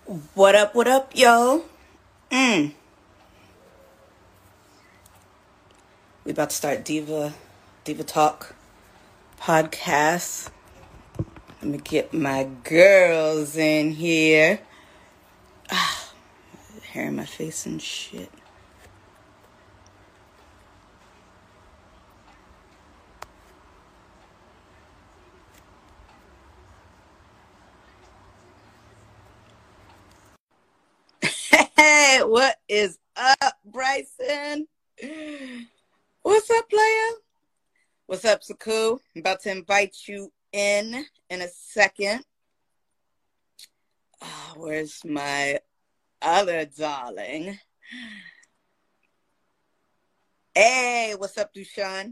What up, yo? Mm. We about to start Diva Talk podcast. Let me get my girls in here. Hair in my face and shit. Hey, what is up, Bryson? What's up, player? What's up, Saku? I'm about to invite you in a second. Where's my other darling? Hey, what's up, Dushan?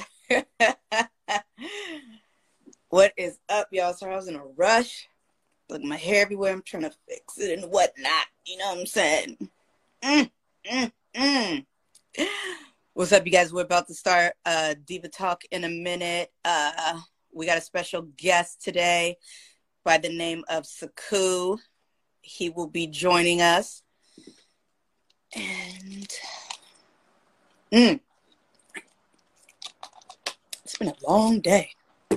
What is up, y'all? Sorry, I was in a rush. Look, my hair everywhere. I'm trying to fix it and whatnot. You know what I'm saying? What's up, you guys? We're about to start Diva Talk in a minute. We got a special guest today by the name of Saku. He will be joining us. And it's been a long day.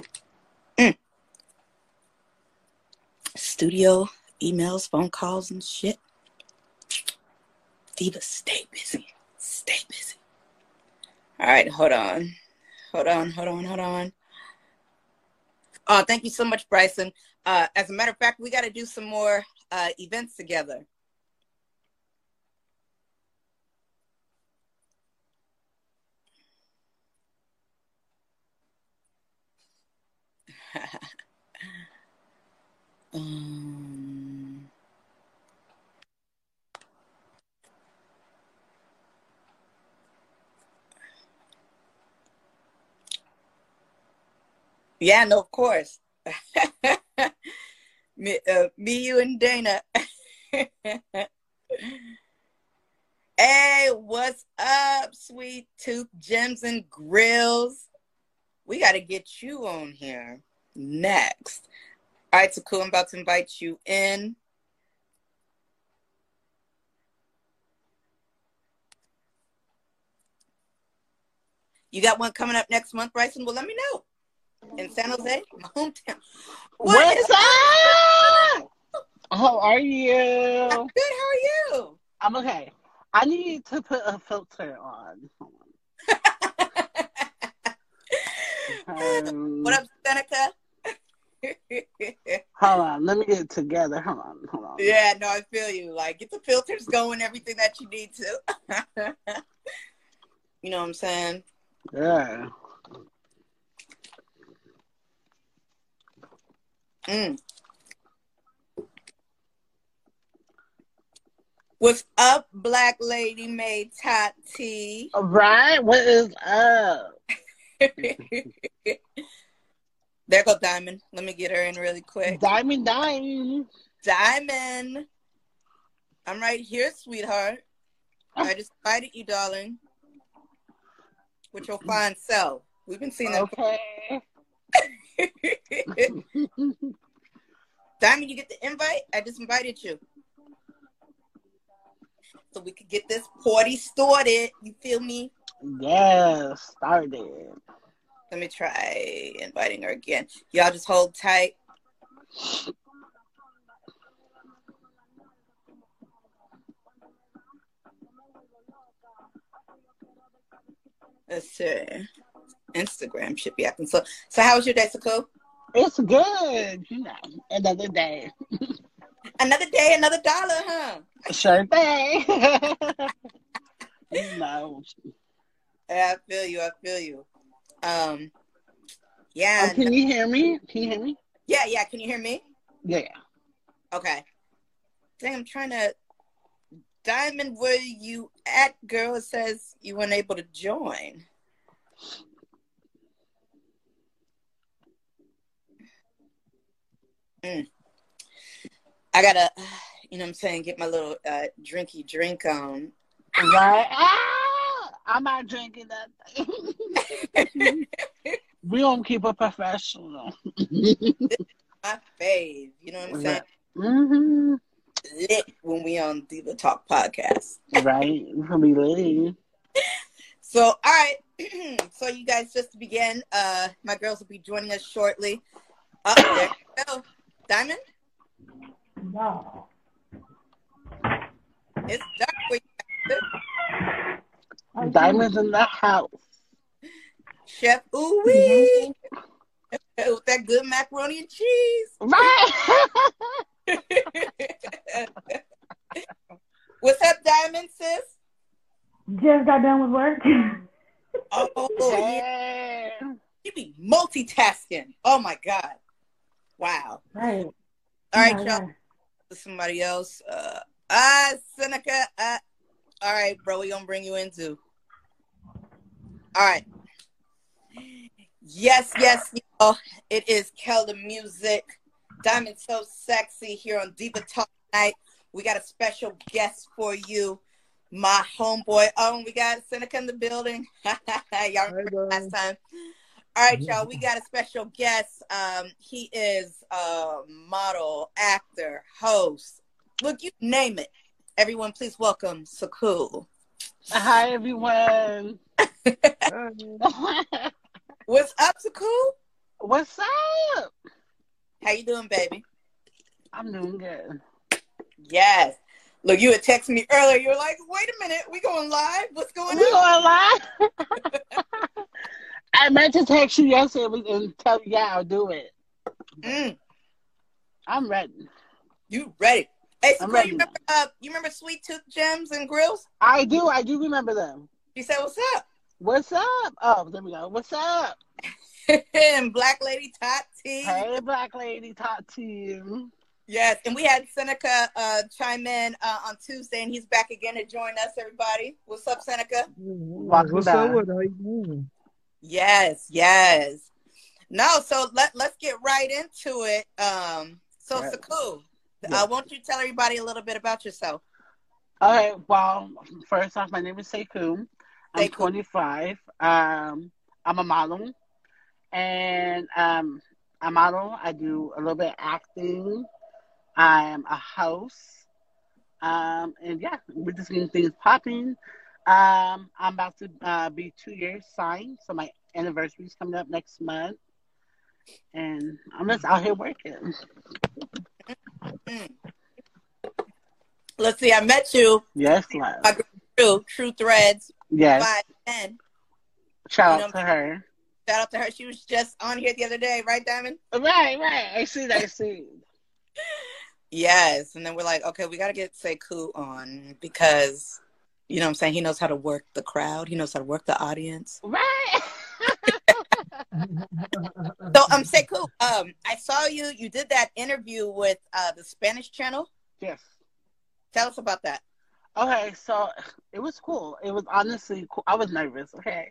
Studio, emails, phone calls, and shit. Diva, stay busy. Stay busy. All right, hold on. Oh, thank you so much, Bryson. As a matter of fact, we got to do some more events together. Yeah, no, of course. me, you, and Dana. Hey, what's up, Sweet Tooth Gems and Grills? We got to get you on here next. All right, Saku, I'm about to invite you in. You got one coming up next month, Bryson? Well, let me know. In San Jose, my hometown. What's up? How are you? I'm good. How are you? I'm okay. I need to put a filter on. What up, Seneca? Hold on. Let me get it together. Hold on. Yeah, no, I feel you. Like, get the filters going, everything that you need to. You know what I'm saying? Yeah. What's up, Black Lady May Tati? All right. What is up? There go Diamond. Let me get her in really quick. Diamond. Diamond. I'm right here, sweetheart. I just invited you, darling. With your fine self. We've been seeing them. Okay. Diamond, you get the invite? I just invited you. So we could get this party started. You feel me? Yes, started. Let me try inviting her again. Y'all just hold tight. Let's see. Instagram should be acting so. So how was your day, Saku? It's good. You know, another day. Another day, another dollar, huh? Sure thing. You know. Yeah, I feel you. Yeah. Oh, can you hear me? Yeah. Can you hear me? Yeah. Okay. Dang, I'm trying to. Diamond, where you at, girl? It says you weren't able to join. I gotta, you know what I'm saying, get my little drinky drink on. Right? I'm not drinking that. We don't keep it professional. My fave, you know what I'm saying? Mm-hmm. lit when we on Diva Talk podcast. Right? We're gonna be lit. So, all right. So, you guys, just to begin, my girls will be joining us shortly. There you go. Diamond? No. It's dark for you. Diamonds in the house. Chef Ooh-wee. With that good macaroni and cheese. Right. What's up, Diamond, sis? Just got done with work. Oh, yeah. You be multitasking. Oh, my God. Wow. Right. All right, y'all. Somebody else. Seneca. All right, bro. We gonna bring you in too. All right. Yes, y'all. It is Kelda Music. Diamond So Sexy here on Diva Talk tonight. We got a special guest for you, my homeboy. Oh, we got Seneca in the building. Y'all remember last time. All right, y'all. We got a special guest. He is a model, actor, host. Look, you name it. Everyone, please welcome Saku. Hi, everyone. What's up, Saku? What's up? How you doing, baby? I'm doing good. Yes. Look, you had texted me earlier. You were like, wait a minute. We going live? What's going on? We going live? I meant to text you yesterday and tell you, yeah, I'll do it. I'm ready. You ready? Hey, I'm Saku, ready. you remember Sweet Tooth Gems and Grills? I do remember them. She said, what's up? What's up? Oh, there we go. What's up? And Black Lady Tati. Hey, Black Lady Tati. Yes, and we had Seneca chime in on Tuesday, and he's back again to join us, everybody. What's up, Seneca? What's up with how you doing? Yes. No, so let's get right into it. So, right. Saku, won't you tell everybody a little bit about yourself? Okay, well, first off, my name is Sekou. I'm 25. I'm a model. And I'm a model. I do a little bit of acting. I'm a host. And yeah, we're just getting things popping. I'm about to be 2 years signed, so my anniversary is coming up next month. And I'm just out here working. Let's see, I met you. Yes, love. True Threads. Yes. 510. Shout out to her. Shout out to her. She was just on here the other day, right, Diamond? Right. I see. Yes. And then we're like, okay, we got to get Sekou on because, you know what I'm saying, he knows how to work the crowd. He knows how to work the audience. Right. So, Sekou, I saw you did that interview with the Spanish channel. Yes. Tell us about that. Okay, so it was cool. It was honestly cool. I was nervous, okay?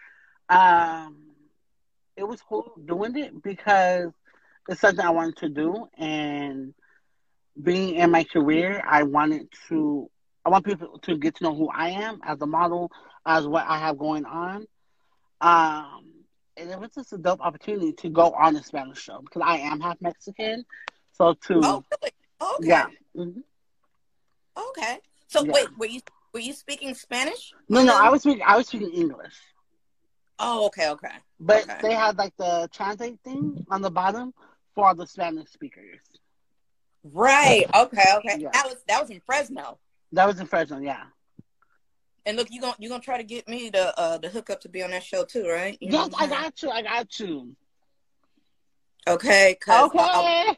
It was cool doing it because it's something I wanted to do, and being in my career, I want people to get to know who I am as a model, as what I have going on. And it was just a dope opportunity to go on a Spanish show because I am half Mexican. So Oh, really? Okay. Yeah. Mm-hmm. Okay. So wait, were you speaking Spanish? No, I was speaking English. Oh, okay. But they had like the translate thing on the bottom for the Spanish speakers. Right. Okay. Yeah. That was in Fresno. That was in Fresno, yeah. And look, you gonna try to get me the hookup to be on that show too, right? Yes, I got you. Okay. Okay.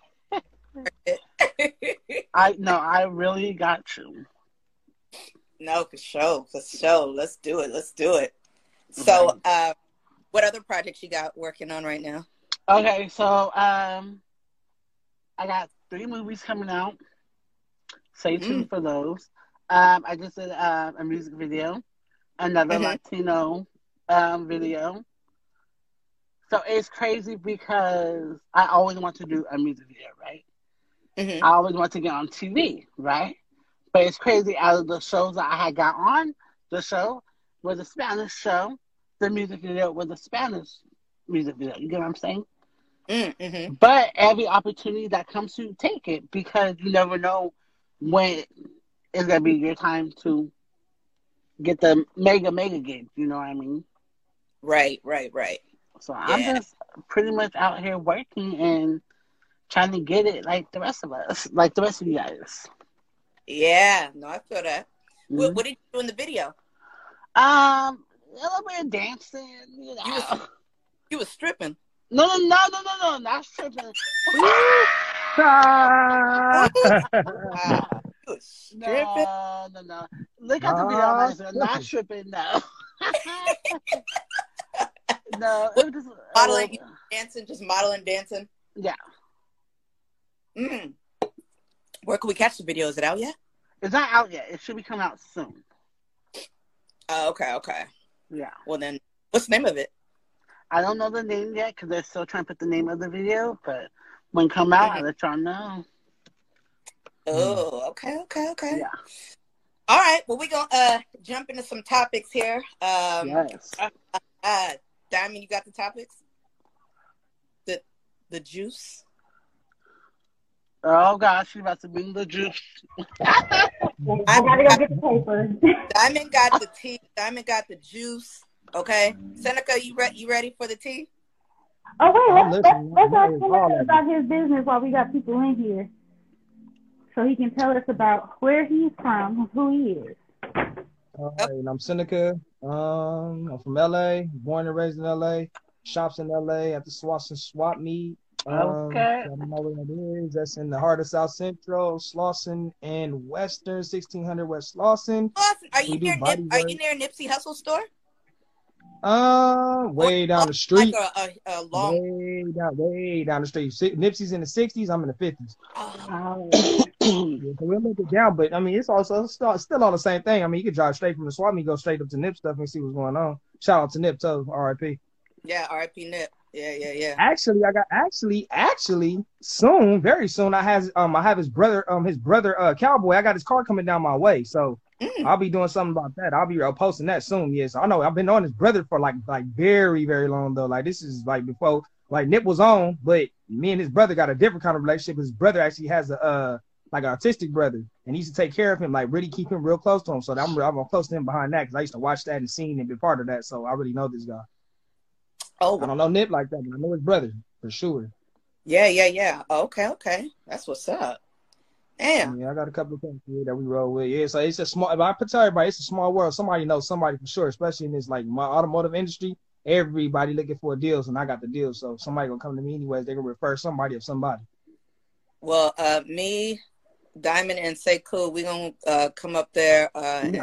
I really got you. No, for sure. Let's do it. So, what other projects you got working on right now? Okay, so I got 3 movies coming out. Stay tuned for those. I just did a music video, another Latino video. So it's crazy because I always want to do a music video, right? I always want to get on TV, right? But it's crazy, out of the shows that I had got on, the show was a Spanish show, the music video was a Spanish music video. You get what I'm saying? Mm-hmm. But every opportunity that comes to you, take it, because you never know when it's gonna be your time to get the mega gigs. You know what I mean? Right. So I'm Yeah. just pretty much out here working and trying to get it like the rest of us, like the rest of you guys. Yeah. No, I feel that. Mm-hmm. What did you do in the video? A little bit of dancing, you know. You was stripping. No, not stripping. Wow. You was stripping. No. Look at the video, man. Not stripping, no. No, it was just Modeling, dancing, just modeling, dancing. Yeah. Where can we catch the video? Is it out yet? It's not out yet. It should be coming out soon. Oh, okay. Yeah. Well, then, what's the name of it? I don't know the name yet because they're still trying to put the name of the video, but when it come out, I'll let y'all know. Oh, okay. Yeah. All right. Well, we're going to jump into some topics here. Yes. Diamond, you got the topics? The juice? Oh, gosh, she's about to bring the juice. I gotta go get the paper. Diamond got the tea. Diamond got the juice. Okay. Seneca, you ready for the tea? Oh, wait, let's ask Seneca about his business while we got people in here. So he can tell us about where he's from, who he is. All right, I'm Seneca. I'm from LA, born and raised in LA, shops in LA at the Swap Meet. Okay. I don't know where that is. That's in the heart of South Central, Slauson and Western, 1600 West Slauson. Are you near Nipsey Hussle store? Way down the street. Like a long. Way down the street. Nipsey's in the 60s. I'm in the 50s. Oh. Yeah, so we'll make it down, but I mean, it's also still all the same thing. I mean, you could drive straight from the Swap Meet, go straight up to Nip stuff and see what's going on. Shout out to Nip, too. R.I.P. Yeah, R.I.P. Nip. Yeah. Actually, soon, very soon, I have his brother, Cowboy. I got his car coming down my way, so I'll be doing something about that. I'll be posting that soon. Yes, I know. I've been on his brother for like very, very long though. Like this is like before like Nip was on, but me and his brother got a different kind of relationship. His brother actually has a like an autistic brother, and he used to take care of him, like really keep him real close to him. So I'm close to him behind that because I used to watch that and seen and be part of that. So I really know this guy. Oh, I don't know Nip like that, but I know his brother for sure. Yeah. Okay. That's what's up. Damn. Yeah, I got a couple of things here that we roll with. Yeah, so it's a small. If I tell everybody, it's a small world. Somebody knows somebody for sure, especially in this like my automotive industry. Everybody looking for deals, and I got the deals. So somebody gonna come to me anyways. They gonna refer somebody of somebody. Well, me, Diamond, and Sekou, we gonna come up there and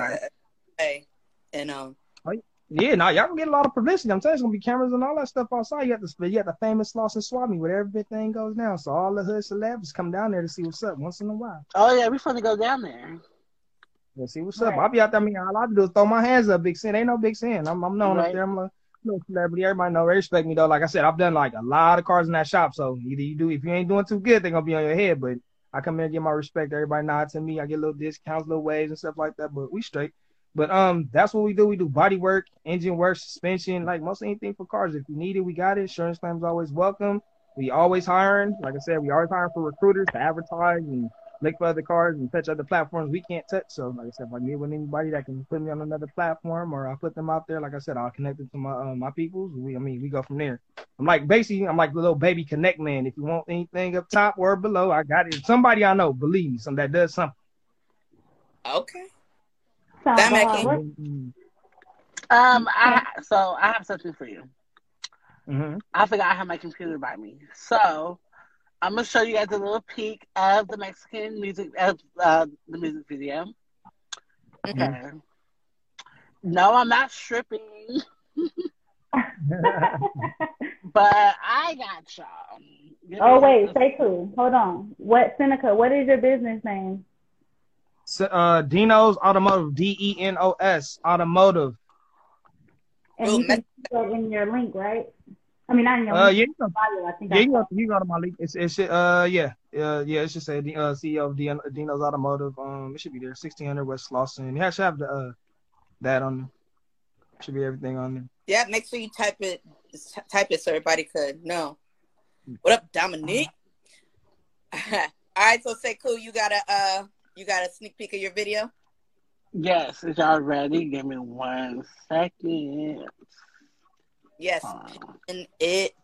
yeah, now y'all gonna get a lot of publicity. I'm telling you, it's gonna be cameras and all that stuff outside. You got the famous Slauson Swap Meet where everything goes down. So all the hood celebs come down there to see what's up once in a while. Oh yeah, we finna go down there. Yeah, see what's up. I'll be out there. I mean, all I have to do is throw my hands up, Big Sin. Ain't no Big Sin. I'm known up there. I'm a little celebrity. Everybody know. They respect me though. Like I said, I've done like a lot of cars in that shop. So either you do, if you ain't doing too good, they're gonna be on your head. But I come in and get my respect. Everybody nod to me. I get little discounts, little waves and stuff like that. But we straight. But that's what we do. We do body work, engine work, suspension, like most anything for cars. If you need it, we got it. Insurance claims always welcome. We always hiring. Like I said, we always hiring for recruiters to advertise and look for other cars and touch other platforms we can't touch. So like I said, if I meet with anybody that can put me on another platform or I'll put them out there, like I said, I'll connect it to my peoples. We go from there. I'm like the little baby connect man. If you want anything up top or below, I got it. Somebody I know, believe me, that does something. Okay. I have something for you. Mm-hmm. I forgot I have my computer by me, so I'm gonna show you guys a little peek of the Mexican music of the music video. Okay. Mm-hmm. No, I'm not stripping, but I got y'all. Oh wait, stay cool. Hold on. Seneca? What is your business name? Deno's Automotive, DENOS Automotive. And you can see that in your link, right? I mean, not in your link. Bio, I think you go to my link. It should say CEO of Deno's Automotive. It should be there, 1600 West Slauson. You should have the that on there. Should be everything on there. Yeah, make sure you type it so everybody could know. What up, Dominique? All right, so Sekou, you got You got a sneak peek of your video? Yes. Is y'all ready? Give me 1 second. Yes. And it.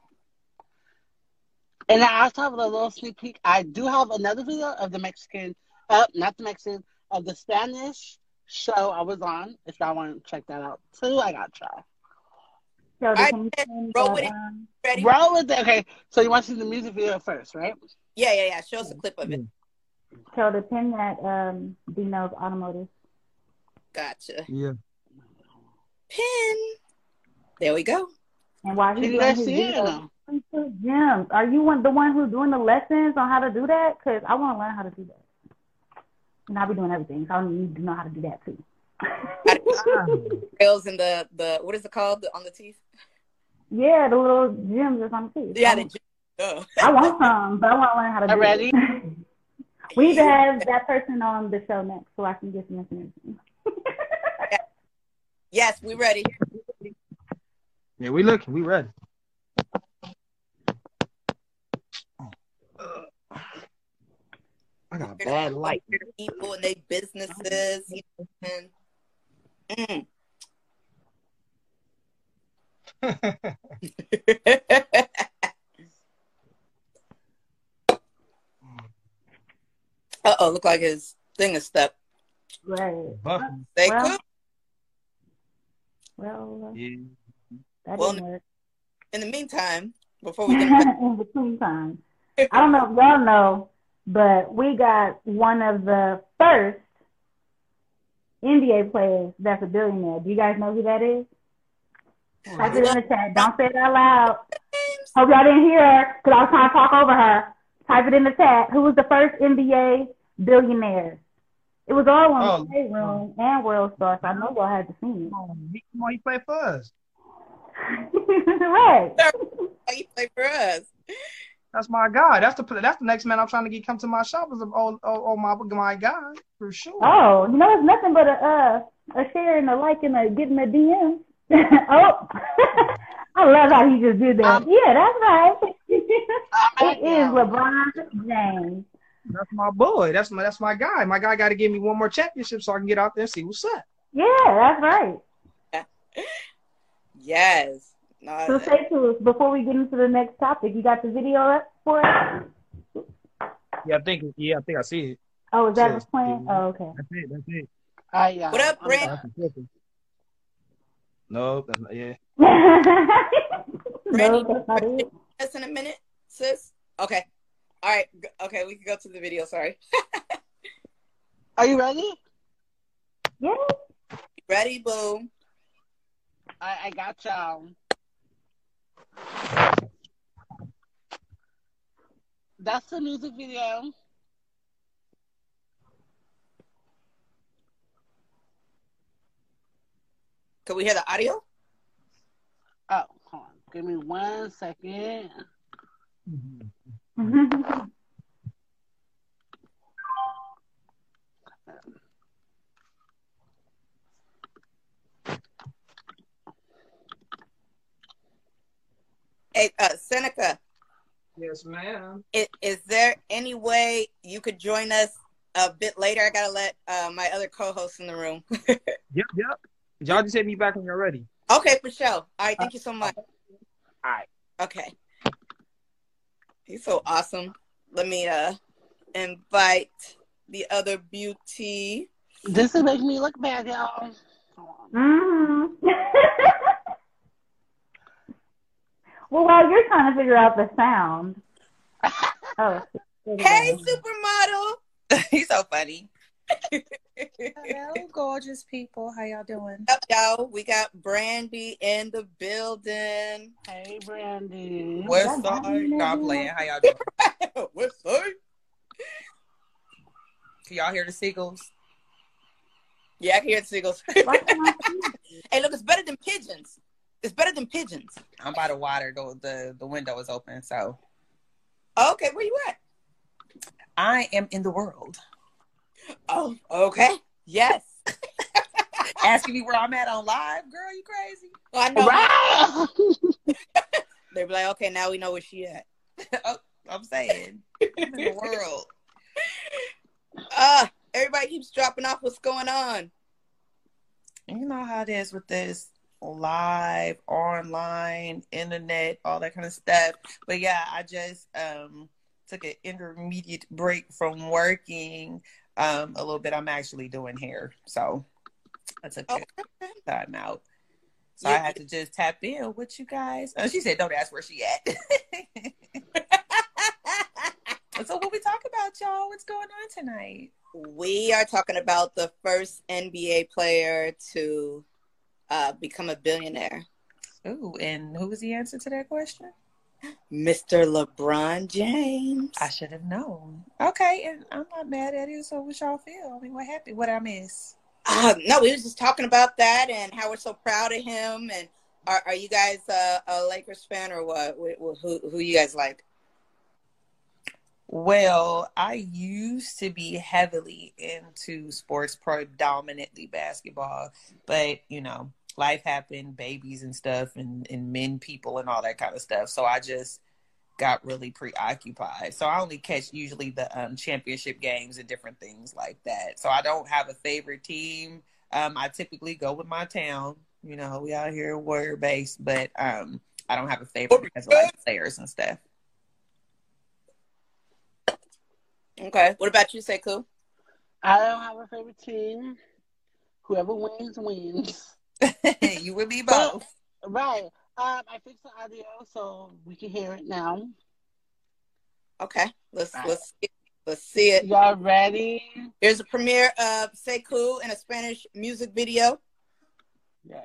And I also have a little sneak peek. I do have another video of the Mexican, not the Mexican, of the Spanish show I was on. If y'all want to check that out too, I got y'all. So roll with it. Ready? Roll with it. Okay. So you want to see the music video first, right? Yeah. Show us a clip of it. So the pin that Dino's Automotive. Gotcha. Yeah. Pin. There we go. And while he's doing his video, Gems, are you the one who's doing the lessons on how to do that? Because I want to learn how to do that. And I'll be doing everything, so I need to know how to do that too. Nails in the what is it called on the teeth? Yeah, the little gems that's on the teeth. Yeah, the gems. I want some, but I want to learn how to do ready? it. We need to have that person on the show next so I can get some information. Yes, we ready. Yeah, we looking. We ready. I got a bad light. People and their businesses. Uh-oh, look like his thing is stuck. Right. They could. Well, yeah. That didn't work. In the meantime, before we get in between time, I don't know if y'all know, but we got one of the first NBA players that's a billionaire. Do you guys know who that is? Type it in the chat. Don't say it out loud. Hope y'all didn't hear her because I was trying to talk over her. Type it in the chat. Who was the first NBA billionaire? It was all on the Playroom and World Star, so I know y'all had to see it. Come on, he played for us. Right. He played for us. That's my guy. That's the next man I'm trying to get come to my shop is my guy for sure. Oh, you know it's nothing but a share and a like and a getting a DM. Oh, I love how he just did that. Yeah, that's right. It is LeBron James. That's my boy. That's my guy. My guy got to give me one more championship so I can get out there and see what's up. Yeah, that's right. Yes. So say to us before we get into the next topic. You got the video up for us? Yeah, I think I see it. Oh, is that what's playing? Oh, okay. That's it. What up, Brent? No, that's not. Yeah. No, that's not it. Just in a minute, sis. Okay. All right. Okay, we can go to the video. Sorry. Are you ready? Yeah. Ready, boo. I got y'all. That's the music video. Can we hear the audio? Oh, hold on. Give me 1 second. Hey, Seneca. Yes, ma'am. Is there any way you could join us a bit later? I gotta let my other co-hosts in the room. Yep. Y'all just hit me back when you're ready. Okay, for sure. All right, thank you so much. All right. Okay. He's so awesome. Let me invite the other beauty. This will make me look bad, y'all. Well, while you're trying to figure out the sound. Hey, supermodel. He's so funny. Hello, gorgeous people. How y'all doing? Up, y'all. We got Brandy in the building. Hey, Brandy. What's up? Not playing. How y'all doing? What's up? Can y'all hear the seagulls? Yeah, I can hear the seagulls. Hey, look, it's better than pigeons. It's better than pigeons. I'm by the water. The window is open, so. Okay, where you at? I am in the world. Oh, okay. Yes. Asking me where I'm at on live, girl, you crazy? Oh, I know. They be like, okay, now we know where she at. I'm saying. I'm in the world. keeps dropping off. What's going on? You know how it is with this live, online, internet, all that kind of stuff. But yeah, I just took an intermediate break from working a little bit. I'm actually doing hair, so I took time out. So I had to just tap in with you guys. She said, "Don't ask where she at." So what we talk about, y'all? What's going on tonight? We are talking about the first NBA player to become a billionaire. Ooh, and who was the answer to that question? Mr. LeBron James. I should have known. Okay, and I'm not mad at it. So what y'all feel? I mean, what happened? What I miss? No, we was just talking about that and how we're so proud of him. And are you guys a Lakers fan or what? Who you guys like? Well, I used to be heavily into sports, predominantly basketball, but you know, life happened, babies and stuff, and men, people, and all that kind of stuff. So I just got really preoccupied. So I only catch usually the championship games and different things like that. So I don't have a favorite team. I typically go with my town. You know, we out here warrior based, but I don't have a favorite because of like players and stuff. Okay. What about you, Sekou? I don't have a favorite team. Whoever wins, wins. You would be both. But, right. I fixed the audio so we can hear it now. Okay. Let's see it. Y'all ready? Here's a premiere of Sekou in a Spanish music video. Yes.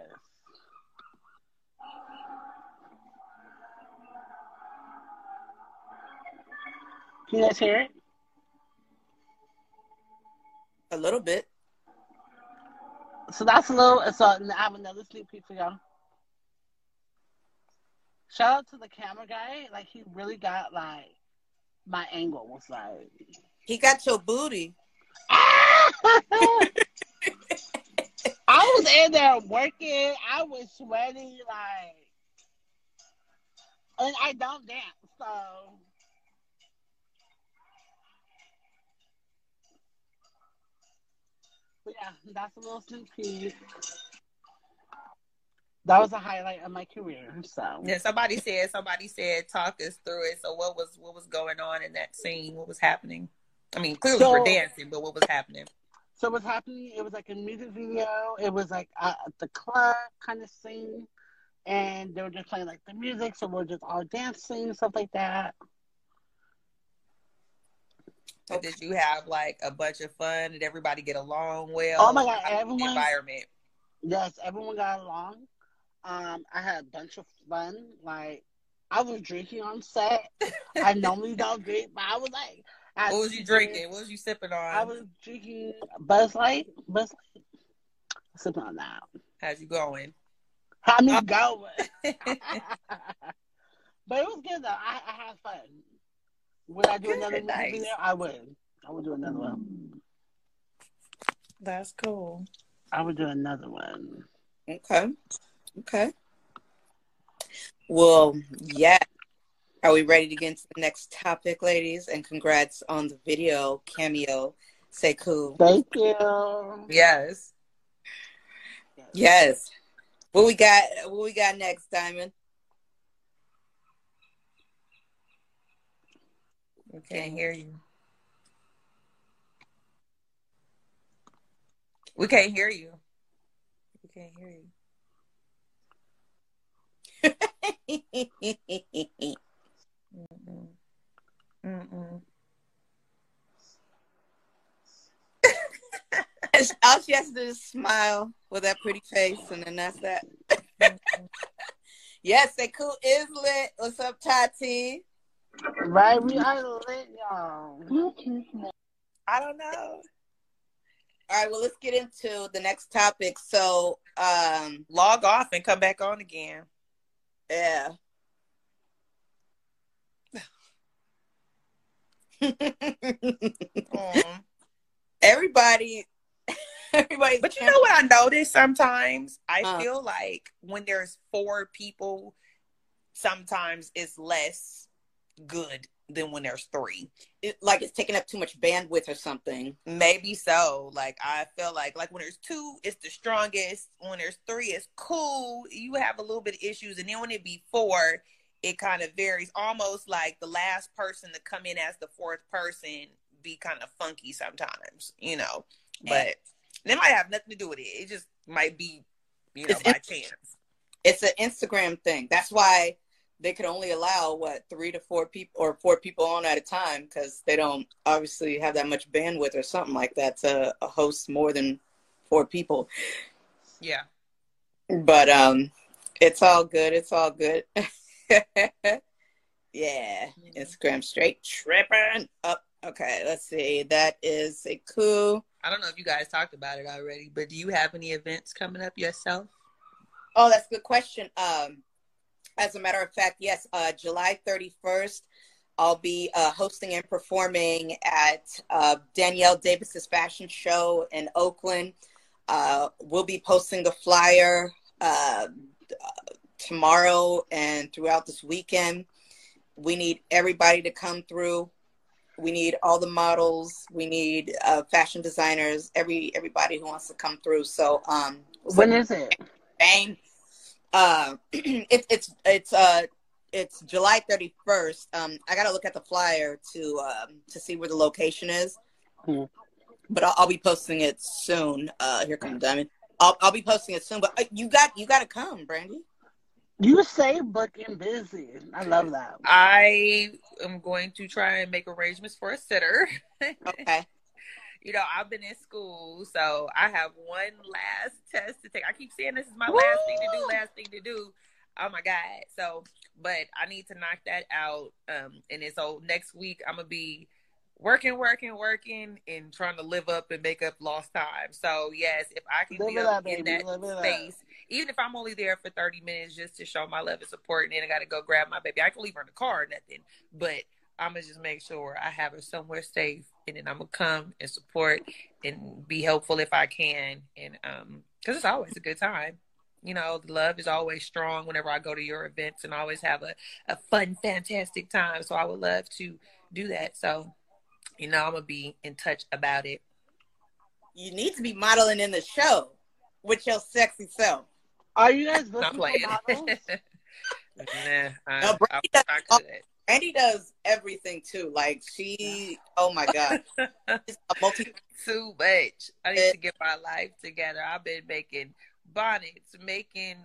Can you guys hear it? A little bit. So that's a little. So I have another sneak peek for y'all. Shout out to the camera guy. Like he really got like my angle was like. He got your booty. I was in there working. I was sweaty like, and I don't dance so. But yeah, that's a little sneak peek. That was a highlight of my career. So yeah, somebody said talk us through it. So what was going on in that scene? What was happening? I mean, clearly we're dancing, but what was happening? So what's happening? It was like a music video. It was like the club kind of scene, and they were just playing like the music. So we're just all dancing, stuff like that. So did you have like a bunch of fun? Did everybody get along well? Oh my God, everyone. Environment. Yes, everyone got along. I had a bunch of fun. Like I was drinking on set. I normally don't drink, but I was like, what was you drinking? What was you sipping on? I was drinking Buzz Light. Sipping on that. How's you going? How me going? But it was good though. I had fun. Would I do another music video? I would. I would do another one. That's cool. I would do another one. Okay. Well, yeah. Are we ready to get into the next topic, ladies? And congrats on the video cameo, Sekou. Thank you. Yes. What we got next, Diamond? We can't hear you. We can't hear you. We can't hear you. Mm-mm. All she has to do is smile with that pretty face, and then that's that. Yes, Sekou is lit. What's up, Tati? Right, we are lit, y'all. I don't know. All right, well, let's get into the next topic. So, log off and come back on again. Yeah. Everybody's. But you know what I notice sometimes? I feel like when there's 4 people, sometimes it's less good than when there's 3. Like it's taking up too much bandwidth or something. Maybe so. Like I feel like when there's 2, it's the strongest. When there's 3, it's cool. You have a little bit of issues, and then when it be 4, it kind of varies. Almost like the last person to come in as the 4th person be kind of funky sometimes, you know. But it might have nothing to do with it. It just might be, you know, by chance. It's an Instagram thing. That's why they could only allow 3 to 4 people or 4 people on at a time, because they don't obviously have that much bandwidth or something like that to host more than 4 people. Yeah. But it's all good. It's all good. Yeah. Instagram straight tripping up. Okay, let's see. That is a coup. I don't know if you guys talked about it already, but do you have any events coming up yourself? Oh, that's a good question. As a matter of fact, yes, July 31st, I'll be hosting and performing at Danielle Davis's fashion show in Oakland. We'll be posting the flyer tomorrow and throughout this weekend. We need everybody to come through. We need all the models. We need fashion designers, everybody who wants to come through. So when is it? Bang. It's July 31st. I gotta look at the flyer to see where the location is. Cool. But I'll be posting it soon. Here comes Diamond. I'll be posting it soon. But you got to come, Brandy. You say booking busy. I love that. I am going to try and make arrangements for a sitter. Okay. You know, I've been in school, so I have one last test to take. I keep saying this is my last thing to do. Oh my God. So, but I need to knock that out. And then so next week I'm going to be working and trying to live up and make up lost time. So yes, if I can be up in that space, even if I'm only there for 30 minutes just to show my love and support, and then I got to go grab my baby. I can leave her in the car or nothing, but I'm going to just make sure I have her somewhere safe, and then I'm going to come and support and be helpful if I can. And because it's always a good time. You know, the love is always strong whenever I go to your events, and I always have a fun, fantastic time. So I would love to do that. So, you know, I'm going to be in touch about it. You need to be modeling in the show with your sexy self. Are you guys looking Not playing. for models? No, Brandy does everything too. Like oh my God. It's a too much. I need to get my life together. I've been making bonnets, making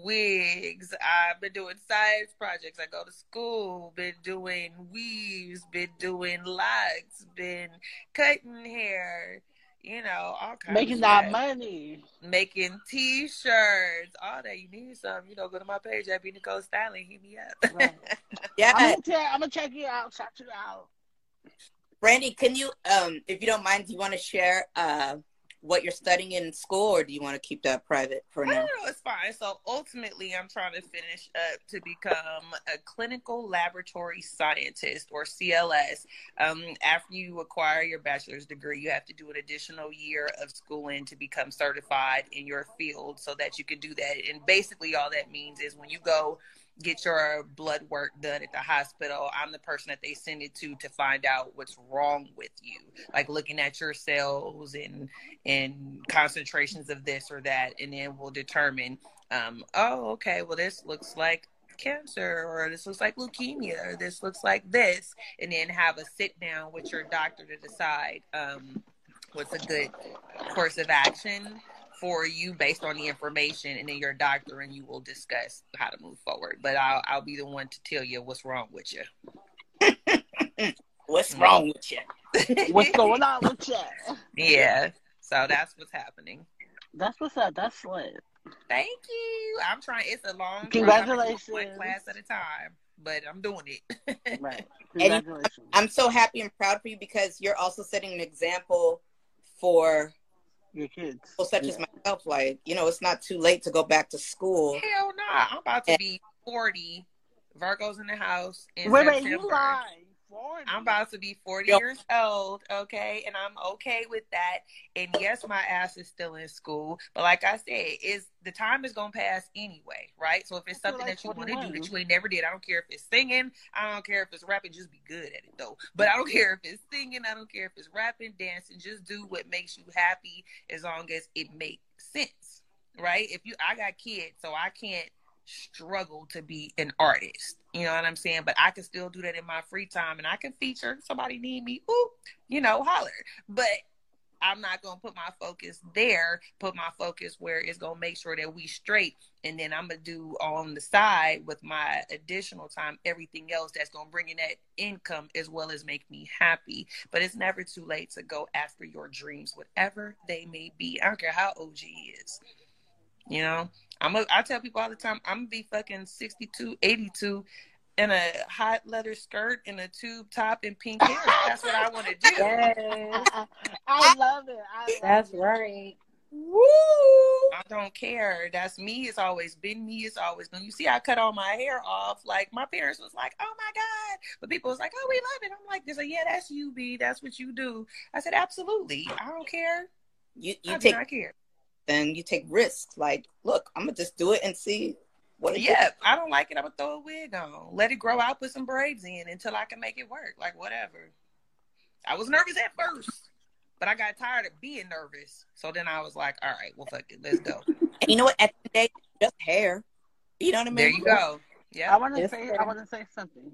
wigs. I've been doing science projects. I go to school, been doing weaves, been doing locks, been cutting hair, you know, all kinds making of that stuff. money. Making t-shirts, all that. You need some, you know, go to my page at B Nicole Styling, hit me up. Right. Yeah. I'm gonna check you out, check you out. Brandy, can you if you don't mind, do you want to share what you're studying in school, or do you want to keep that private for now? No, it's fine. So ultimately, I'm trying to finish up to become a clinical laboratory scientist, or CLS. After you acquire your bachelor's degree, you have to do an additional year of schooling to become certified in your field so that you can do that. And basically all that means is when you go get your blood work done at the hospital, I'm the person that they send it to find out what's wrong with you, like looking at your cells and concentrations of this or that, and then we'll determine, oh, okay, well, this looks like cancer, or this looks like leukemia, or this looks like this, and then have a sit down with your doctor to decide what's a good course of action for you based on the information, and then your doctor and you will discuss how to move forward. But I'll be the one to tell you what's wrong with you. What's wrong with you? What's going on with you? Yeah. So that's what's happening. That's what's up. That's lit. Thank you. I'm trying. It's a long Congratulations. One class at a time, but I'm doing it. Right. Congratulations. I'm so happy and proud for you, because you're also setting an example for your kids, people such as myself. Like, you know, it's not too late to go back to school. Hell no. I'm about to be 40. Virgo's in the house in wait, September. you lied. 40. I'm about to be 40 years old, okay? And I'm okay with that. And yes, my ass is still in school. But like I said, the time is going to pass anyway, right? So if it's something that you want to do that you ain't never did, I don't care if it's singing. I don't care if it's rapping. Just be good at it, though. But I don't care if it's singing. I don't care if it's rapping, dancing. Just do what makes you happy as long as it makes sense, right? I got kids, so I can't struggle to be an artist, you know what I'm saying? But I can still do that in my free time, and I can feature. Somebody need me, holler. But I'm not gonna put my focus there. Put my focus where it's gonna make sure that we straight, and then I'm gonna do on the side with my additional time everything else that's gonna bring in that income as well as make me happy. But it's never too late to go after your dreams, whatever they may be. I don't care how OG is. You know, I tell people all the time, I'm gonna be fucking 62, 82 in a hot leather skirt and a tube top and pink hair. That's what I want to do. Yes. I love it. That's right. Woo! I don't care. That's me. It's always been me. It's always been. You see, I cut all my hair off. Like, my parents was like, "Oh my God," but people was like, "Oh, we love it." I'm like, "They say, yeah, that's you, B. That's what you do." I said, "Absolutely. I don't care. You I take do not care." Then you take risks. Like, look, I'm gonna just do it and see what it Yeah, I don't like it. I'm gonna throw a wig on, let it grow out, put some braids in until I can make it work. Like, whatever. I was nervous at first, but I got tired of being nervous. So then I was like, all right, well, fuck it, let's go. And you know what? At the end of the day, just hair. You know what I mean? There you go. Yeah. I want to say something.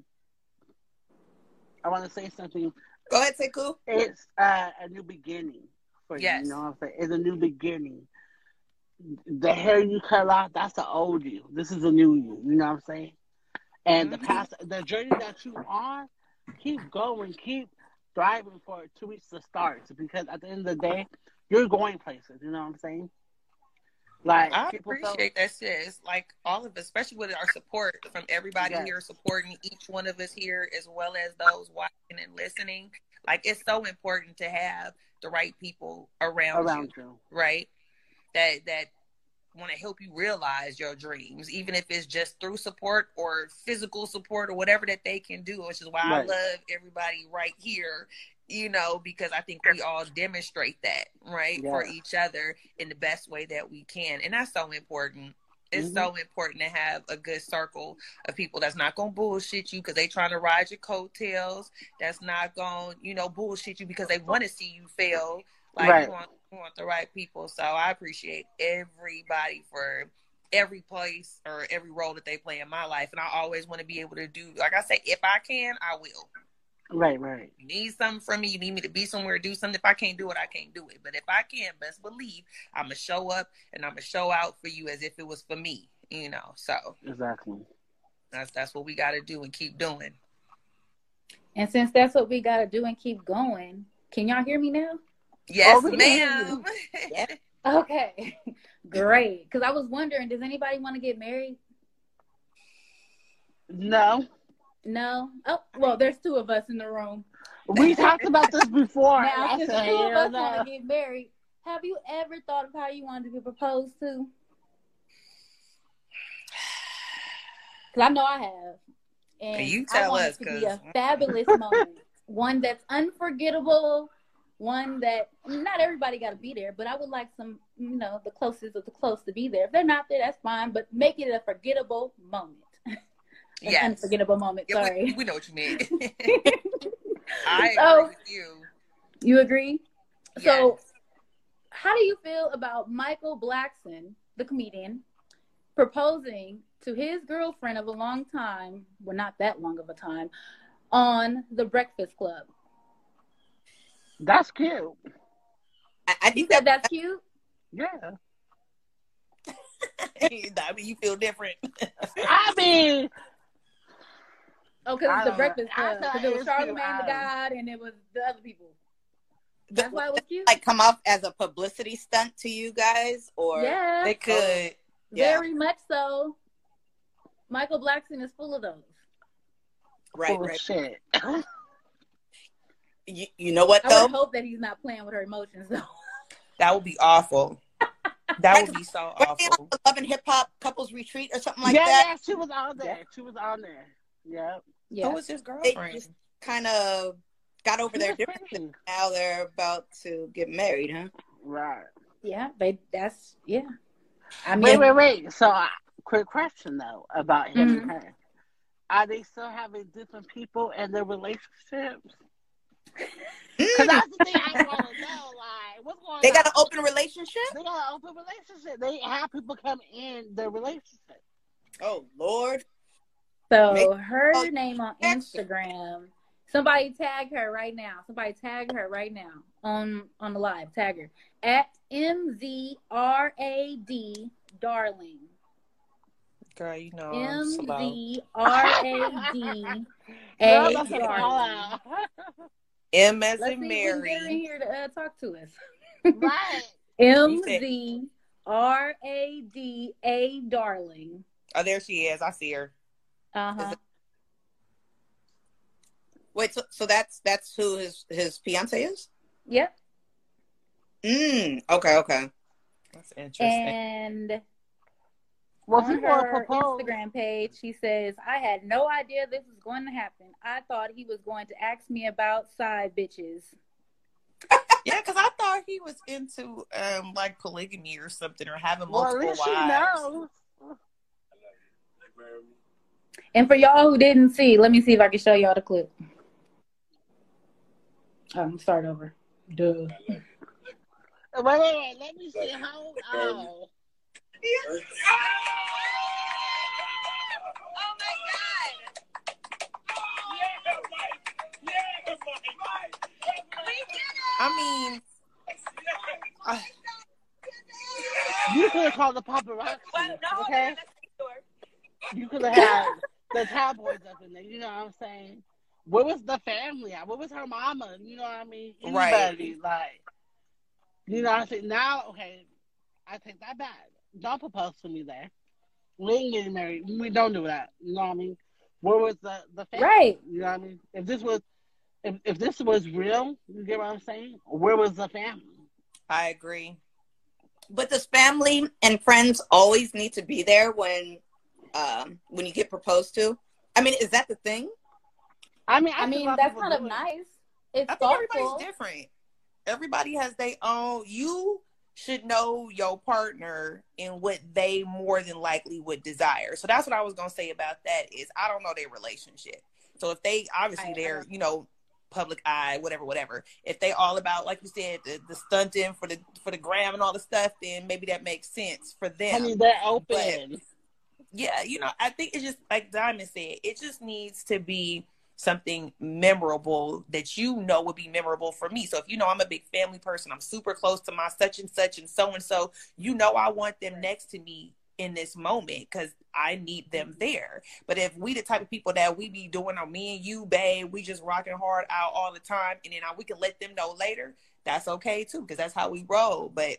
Go ahead, Sekou. It's a new beginning for you. Yes. You know what I'm saying? It's a new beginning. The hair you cut off, that's the old you. This is a new you. You know what I'm saying? And the journey that you on, keep going, keep thriving for it to reach the stars. Because at the end of the day, you're going places. You know what I'm saying? Like, I appreciate that, sis. Like, all of us, especially with our support from everybody here, supporting each one of us here, as well as those watching and listening. Like, it's so important to have the right people around you, right? That want to help you realize your dreams, even if it's just through support or physical support or whatever that they can do, which is why I love everybody right here, you know, because I think we all demonstrate that, right, for each other in the best way that we can. And that's so important. It's so important to have a good circle of people that's not going to bullshit you because they trying to ride your coattails. That's not going, bullshit you because they want to see you fail. Like, you want the right people. So I appreciate everybody for every place or every role that they play in my life. And I always want to be able to do, like I say, if I can, I will. Right. You need something from me. You need me to be somewhere, do something. If I can't do it, I can't do it. But if I can, best believe I'm going to show up and I'm going to show out for you as if it was for me, So exactly. That's what we got to do and keep doing. And since that's what we got to do and keep going, can y'all hear me now? Yes, ma'am. Okay, great. Because I was wondering, does anybody want to get married? No. Oh, well, there's two of us in the room. We talked about this before. Now, since the two of us want to get married, have you ever thought of how you wanted to be proposed to? Because I know I have. And you tell us, it to be a fabulous moment. One that's unforgettable. One that not everybody got to be there, but I would like some, the closest of the close to be there. If they're not there, that's fine, but make it a forgettable moment. An unforgettable moment. Yeah, sorry. We know what you mean. I agree with you. You agree? Yes. So, how do you feel about Michael Blackson, the comedian, proposing to his girlfriend of a long time, well, not that long of a time, on The Breakfast Club? That's cute. I think that's cute? Yeah. I mean, you feel different. I mean... Oh, because it's The Breakfast Club. Because it was Charlamagne the God and it was the other people. That's why it was cute? Like, come off as a publicity stunt to you guys? Or yeah. They could. Very much so. Michael Blackson is full of those. Right. Shit. You know what, though? I would hope that he's not playing with her emotions, though. That would be awful. That would be so awful. Love and Hip Hop Couples Retreat or something like that. Yeah, she was on there. Yep. Yeah. Who was his girlfriend? kind of got over their differences. Now they're about to get married, huh? Right. Yeah, yeah. I mean, wait. So, quick question though about him and her. Are they still having different people in their relationships? Because that's the thing I want to know. Like, what's going on? They got an open relationship? They got an open relationship. They have people come in their relationship. Oh, Lord. So her name on Instagram, somebody tag her right now. On the live. Tag her at MZRAD Darling. Girl, you know MZRAD Darling. M as Let's in see Mary. If we can get her in here to talk to us. Right. MZRAD Darling. Oh, there she is. I see her. Wait, so that's who his fiance is? Yep. Okay. That's interesting. And on her Instagram page, she says, I had no idea this was going to happen. I thought he was going to ask me about side bitches. Yeah, because I thought he was into like polygamy or something, or having multiple wives. She knows. And for y'all who didn't see, let me see if I can show y'all the clip. Start over. Duh. Wait. Let me see how. Oh. Oh my God! I mean, you could have called the paparazzi. Okay? You could have had the tabloids up in there. You know what I'm saying? Where was the family at? Where was her mama? You know what I mean? Anybody, like, you know what I'm saying? Now, okay, I take that back. Don't propose to me there. We ain't getting married. We don't do that. You know what I mean? Where was the family? Right. You know what I mean? If this was real, you get what I'm saying? Where was the family? I agree. But does family and friends always need to be there when you get proposed to? I mean, is that the thing? I mean, that's kind of nice. It's I think thoughtful. everybody's different. Everybody has their own. You should know your partner and what they more than likely would desire. So that's what I was going to say about that is I don't know their relationship. So if they, obviously they're, public eye, whatever. If they all about, like you said, the stunting for the gram and all the stuff, then maybe that makes sense for them. I mean, they're open. But, yeah, I think it's just, like Diamond said, it just needs to be something memorable that would be memorable for me. So if I'm a big family person, I'm super close to my such and such and so I want them next to me in this moment because I need them there. But if we the type of people that we be doing, or me and you, babe, we just rocking hard out all the time, and then we can let them know later, that's okay too, because that's how we roll. But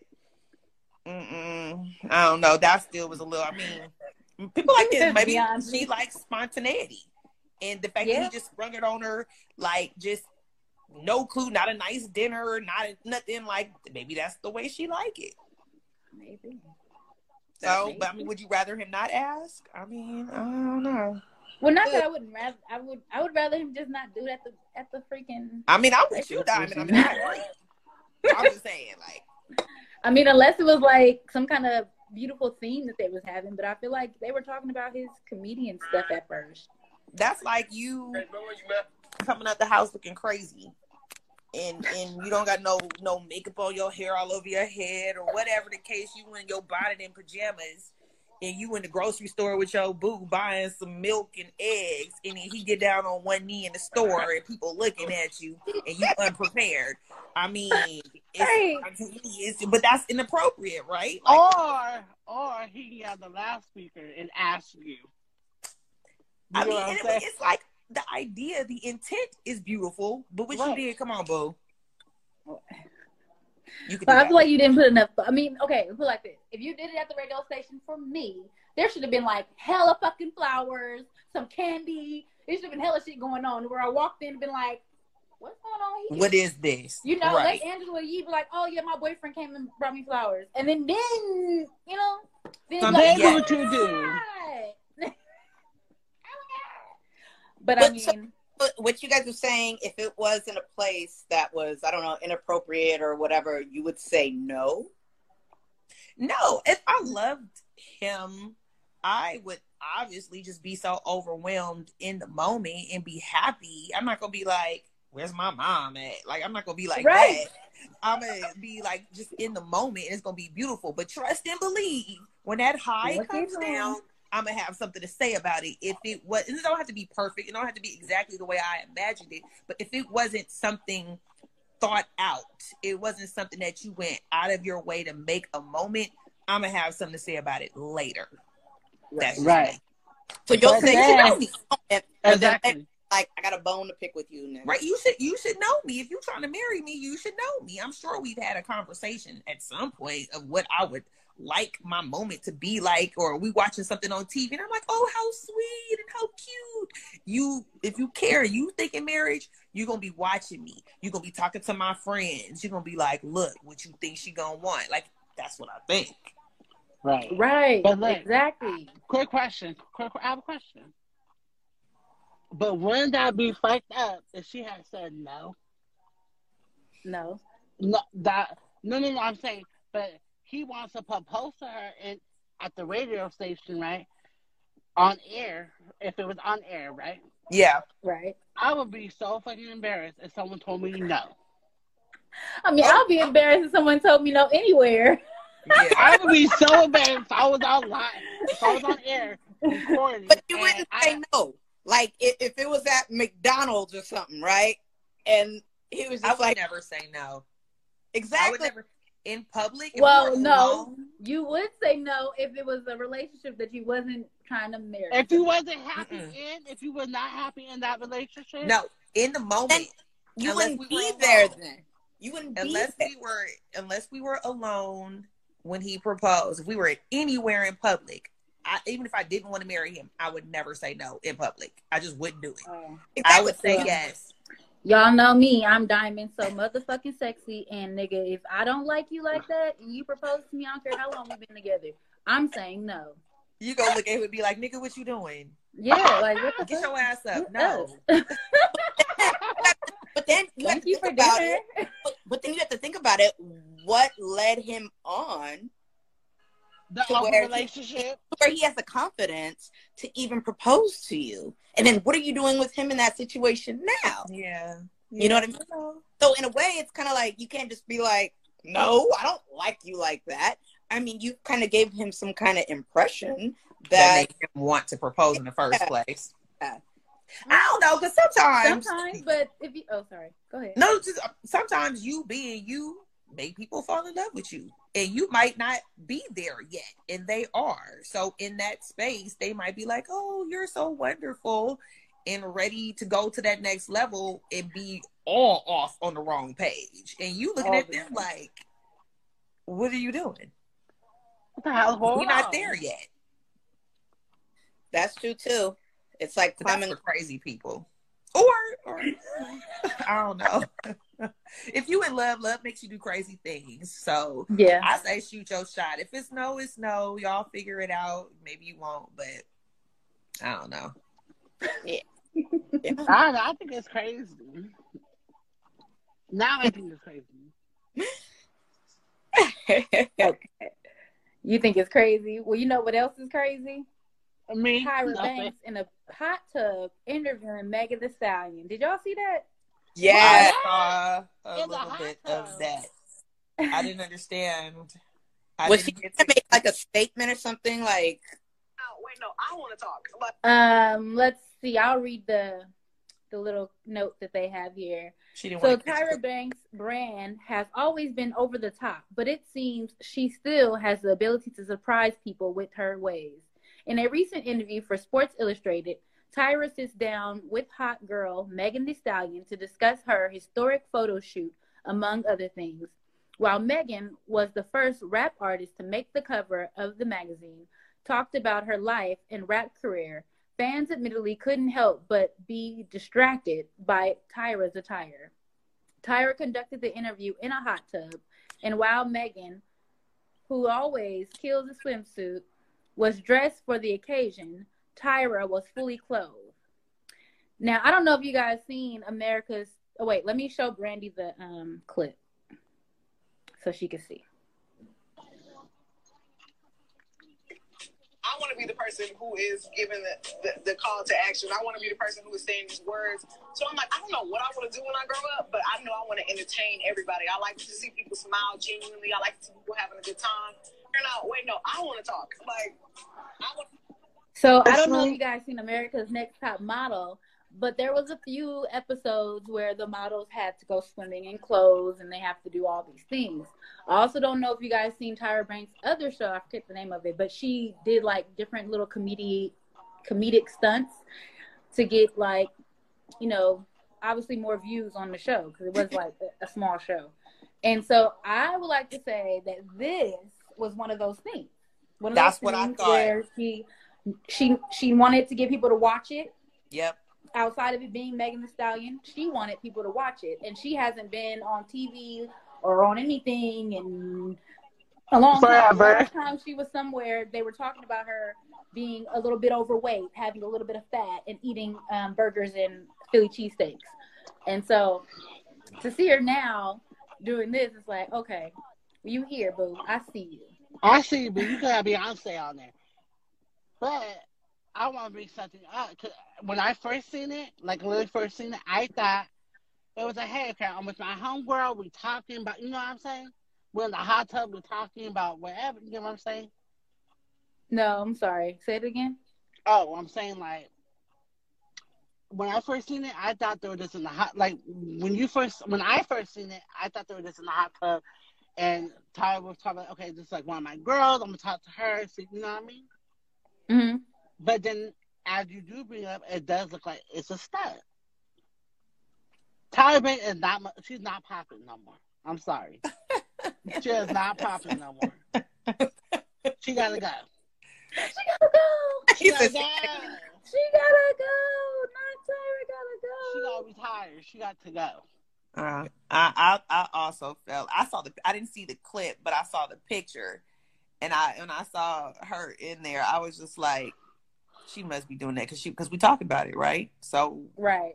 I don't know, that still was a little, people like this, maybe she likes spontaneity. And the fact that he just sprung it on her, like, just no clue, not a nice dinner, nothing, like, maybe that's the way she like it. Maybe. So, but would you rather him not ask? I don't know. Well, not that I wouldn't rather. I would rather him just not do it at the freaking. I'm with you, Diamond. I agree. I'm just saying, like. Unless it was like some kind of beautiful theme that they was having, but I feel like they were talking about his comedian stuff at first. That's like you coming out the house looking crazy, and you don't got no makeup on your hair all over your head or whatever the case. You in your bonnet and pajamas, and you in the grocery store with your boo buying some milk and eggs, and then he get down on one knee in the store and people looking at you, and you unprepared. But that's inappropriate, right? Like, or he got the loudspeaker and ask you. It's like the idea, the intent is beautiful, but what you did, come on, boo. I feel like you didn't put enough. Okay, put it like this. If you did it at the radio station for me, there should have been like hella fucking flowers, some candy. There should have been hella shit going on where I walked in and been like, what's going on here? What is this? Let Angela Yee be like, oh yeah, my boyfriend came and brought me flowers. And then then what you do. But what you guys were saying, if it was in a place that was, I don't know, inappropriate or whatever, you would say no? No, if I loved him, I would obviously just be so overwhelmed in the moment and be happy. I'm not going to be like, where's my mom at? Like, I'm not going to be like that. I'm going to be like just in the moment and it's going to be beautiful. But trust and believe, when that high comes down, I'm going to have something to say about it. If it was, and it don't have to be perfect. It don't have to be exactly the way I imagined it. But if it wasn't something thought out, it wasn't something that you went out of your way to make a moment, I'm going to have something to say about it later. That's right. Me. So you'll say, you know me. Exactly. Like, I got a bone to pick with you now. Right. You should know me. If you're trying to marry me, you should know me. I'm sure we've had a conversation at some point of what I would like my moment to be like, or we watching something on TV and I'm like, oh, how sweet and how cute. If you care, you think in marriage, you're going to be watching me. You're going to be talking to my friends. You're going to be like, look, what you think she going to want. Like, that's what I think. Right. But look, exactly. Quick question. I have a question. But wouldn't that be fucked up if she had said no? No. No, I'm saying, but he wants to propose to her at the radio station, right? On air, if it was on air, right? Yeah. Right. I would be so fucking embarrassed if someone told me no. I mean, I'll be embarrassed if someone told me no anywhere. Yeah. I would be so embarrassed if I was online, if I was on air recording. But you wouldn't say no. Like, if it was at McDonald's or something, right? And he was just like, never say no. Exactly. I would never, in public. Well, no. You would say no if it was a relationship that you wasn't trying to marry. If you wasn't happy if you were not happy in that relationship. No, in the moment. Then you wouldn't be there then. You wouldn't be unless there. Unless we were alone when he proposed. If we were anywhere in public, even if I didn't want to marry him, I would never say no in public. I just wouldn't do it. Exactly. I would say yes. Y'all know me. I'm diamond so motherfucking sexy. And nigga, if I don't like you like that and you propose to me, I don't care how long we've been together, I'm saying no. You go look at him and be like, nigga, what you doing? Yeah, like what the Get fuck? your ass up. No. But then you have to think about it. But then you have to think about it. What led him on the relationship where he has the confidence to even propose to you? And then what are you doing with him in that situation now? Yeah. You know what I mean? So in a way, it's kind of like you can't just be like, no, I don't like you like that. I mean, you kind of gave him some kind of impression that made him want to propose in the first place. Yeah. I don't know, because sometimes, but if you, sorry, go ahead. No, just sometimes you being you make people fall in love with you, and you might not be there yet, and they are. So in that space, they might be like, "Oh, you're so wonderful," and ready to go to that next level and be all off on the wrong page, and you looking at them like, "What are you doing? What the hell? We're not there yet." That's true too. It's like climbing for crazy people, or I don't know. If you in love makes you do crazy things. So yeah, I say shoot your shot. If it's no, it's no. Y'all figure it out. Maybe you won't, but I don't know. Yeah. I think it's crazy. Now I think it's crazy. Okay. You think it's crazy? Well, you know what else is crazy? Tyra Banks in a hot tub interviewing Megan Thee Stallion. Did y'all see that? Yeah, I saw a little bit of that. I didn't understand. Was she gonna make like a statement or something? Like, oh wait, no, I want to talk. Let's see. I'll read the little note that they have here. So Tyra Banks' brand has always been over the top, but it seems she still has the ability to surprise people with her ways. In a recent interview for Sports Illustrated, Tyra sits down with hot girl Megan Thee Stallion to discuss her historic photo shoot, among other things. While Megan was the first rap artist to make the cover of the magazine, talked about her life and rap career, fans admittedly couldn't help but be distracted by Tyra's attire. Tyra conducted the interview in a hot tub, and while Megan, who always kills a swimsuit, was dressed for the occasion, Tyra was fully clothed. Now, I don't know if you guys seen America's. Oh wait, let me show Brandy the clip so she can see. I want to be the person who is giving the call to action. I want to be the person who is saying these words. So I'm like, I don't know what I want to do when I grow up, but I know I want to entertain everybody. I like to see people smile genuinely. I like to see people having a good time. I want to talk. Like, So I don't know if you guys seen America's Next Top Model, but there was a few episodes where the models had to go swimming in clothes and they have to do all these things. I also don't know if you guys seen Tyra Banks' other show. I forget the name of it, but she did like different little comedic stunts to get like, you know, obviously more views on the show because it was like a small show. And so I would like to say that this was one of those things. That's what I thought. Where she wanted to get people to watch it. Yep. Outside of it being Megan Thee Stallion, she wanted people to watch it, and she hasn't been on TV or on anything in a long time. Last time she was somewhere, they were talking about her being a little bit overweight, having a little bit of fat, and eating burgers and Philly cheesesteaks. And so to see her now doing this, it's like, okay, you here, boo? I see you. I see you, but you could have Beyonce on there. But I want to bring something up. Cause when I first seen it, I thought it was a hair count. I'm with my homegirl. We talking about, you know what I'm saying? We're in the hot tub. We're talking about whatever. You know what I'm saying? No, I'm sorry. Say it again. Oh, I'm saying like when I first seen it, I thought they were just in the hot. Like when I first seen it, I thought they were just in the hot tub. And Tyra was talking about, okay, this is like one of my girls. I'm gonna talk to her. So, you know what I mean? Mm-hmm. But then, as you do bring up, it does look like it's a stud. Tyra Banks is not. She's not popping no more. I'm sorry. She is not popping no more. She gotta go. She gotta go. She gotta go. She gotta go. Not Tyra gotta go. She gotta retire. She got to go. I also felt I didn't see the clip, but I saw the picture, and I saw her in there. I was just like, she must be doing that because we talked about it, right? So right,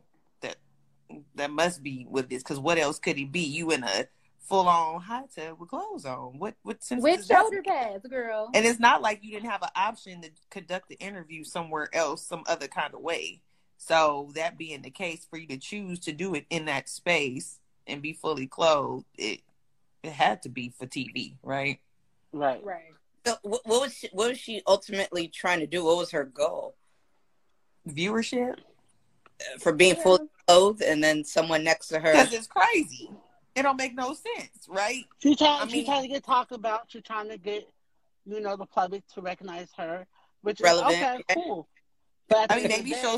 that must be what this. Because what else could it be? You in a full on hot tub with clothes on? What sense with shoulder pads, girl? And it's not like you didn't have an option to conduct the interview somewhere else, some other kind of way. So that being the case, for you to choose to do it in that space and be fully clothed, it had to be for TV, right? Right. So what was she ultimately trying to do? What was her goal? Viewership? For being fully clothed and then someone next to her. Because it's crazy. It don't make no sense, right? She's trying to get talked about. She's trying to get, the public to recognize her, which relevant. Is okay, cool. But maybe she'll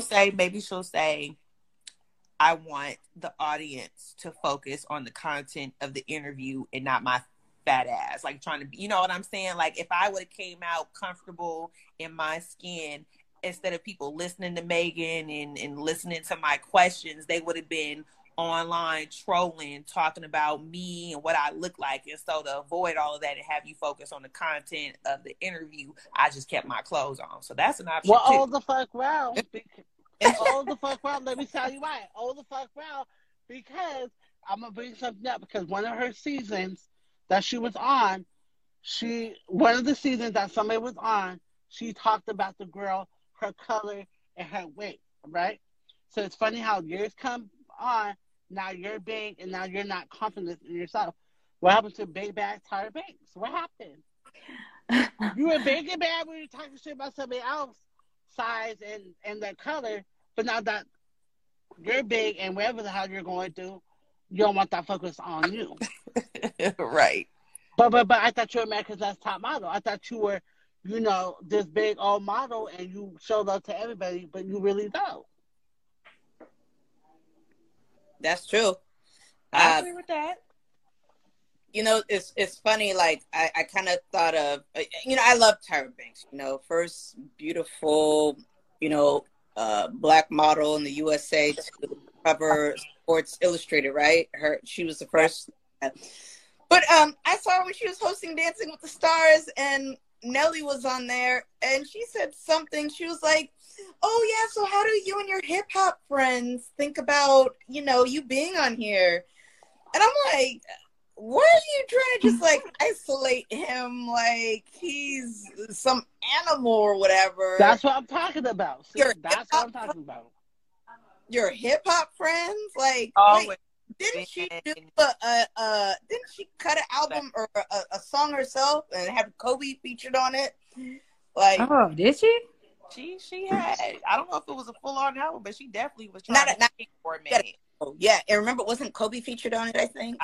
say, I want the audience to focus on the content of the interview and not my fat ass. Like trying to be, you know what I'm saying? Like if I would have came out comfortable in my skin, instead of people listening to Megan and listening to my questions, they would have been online trolling, talking about me and what I look like. And so to avoid all of that and have you focus on the content of the interview, I just kept my clothes on. So that's an option too. All the fuck well. All the fuck well. Let me tell you why. All the fuck well. Because I'm going to bring something up. Because one of her seasons that she was on, one of the seasons that somebody was on, she talked about the girl, her color, and her weight, right? So it's funny how years come on, now you're big, and now you're not confident in yourself. What happened to big bad Tyra Banks? What happened? You were big and bad when you're talking shit about somebody else, size and their color, but now that you're big and wherever the hell you're going to, you don't want that focus on you. Right. But I thought you were America's Next Top Model. I thought you were, this big old model and you showed up to everybody, but you really don't. That's true. I agree with that. It's funny. Like I kind of thought of, I love Tyra Banks. First beautiful, black model in the USA to cover Sports Illustrated. Right? She was the first. But I saw her when she was hosting Dancing with the Stars, and Nelly was on there, and she said something. She was like, "Oh yeah, so how do you and your hip hop friends think about, you being on here?" And I'm like, "Why are you trying to just like isolate him like he's some animal or whatever?" That's what I'm talking about. See, that's what I'm talking about. Your hip hop friends, like, wait, didn't she do didn't she cut an album or a song herself and have Kobe featured on it? Like, oh, did she? She had, I don't know if it was a full on album, but she definitely was trying to sing for a minute. Yeah, and remember, wasn't Kobe featured on it? I think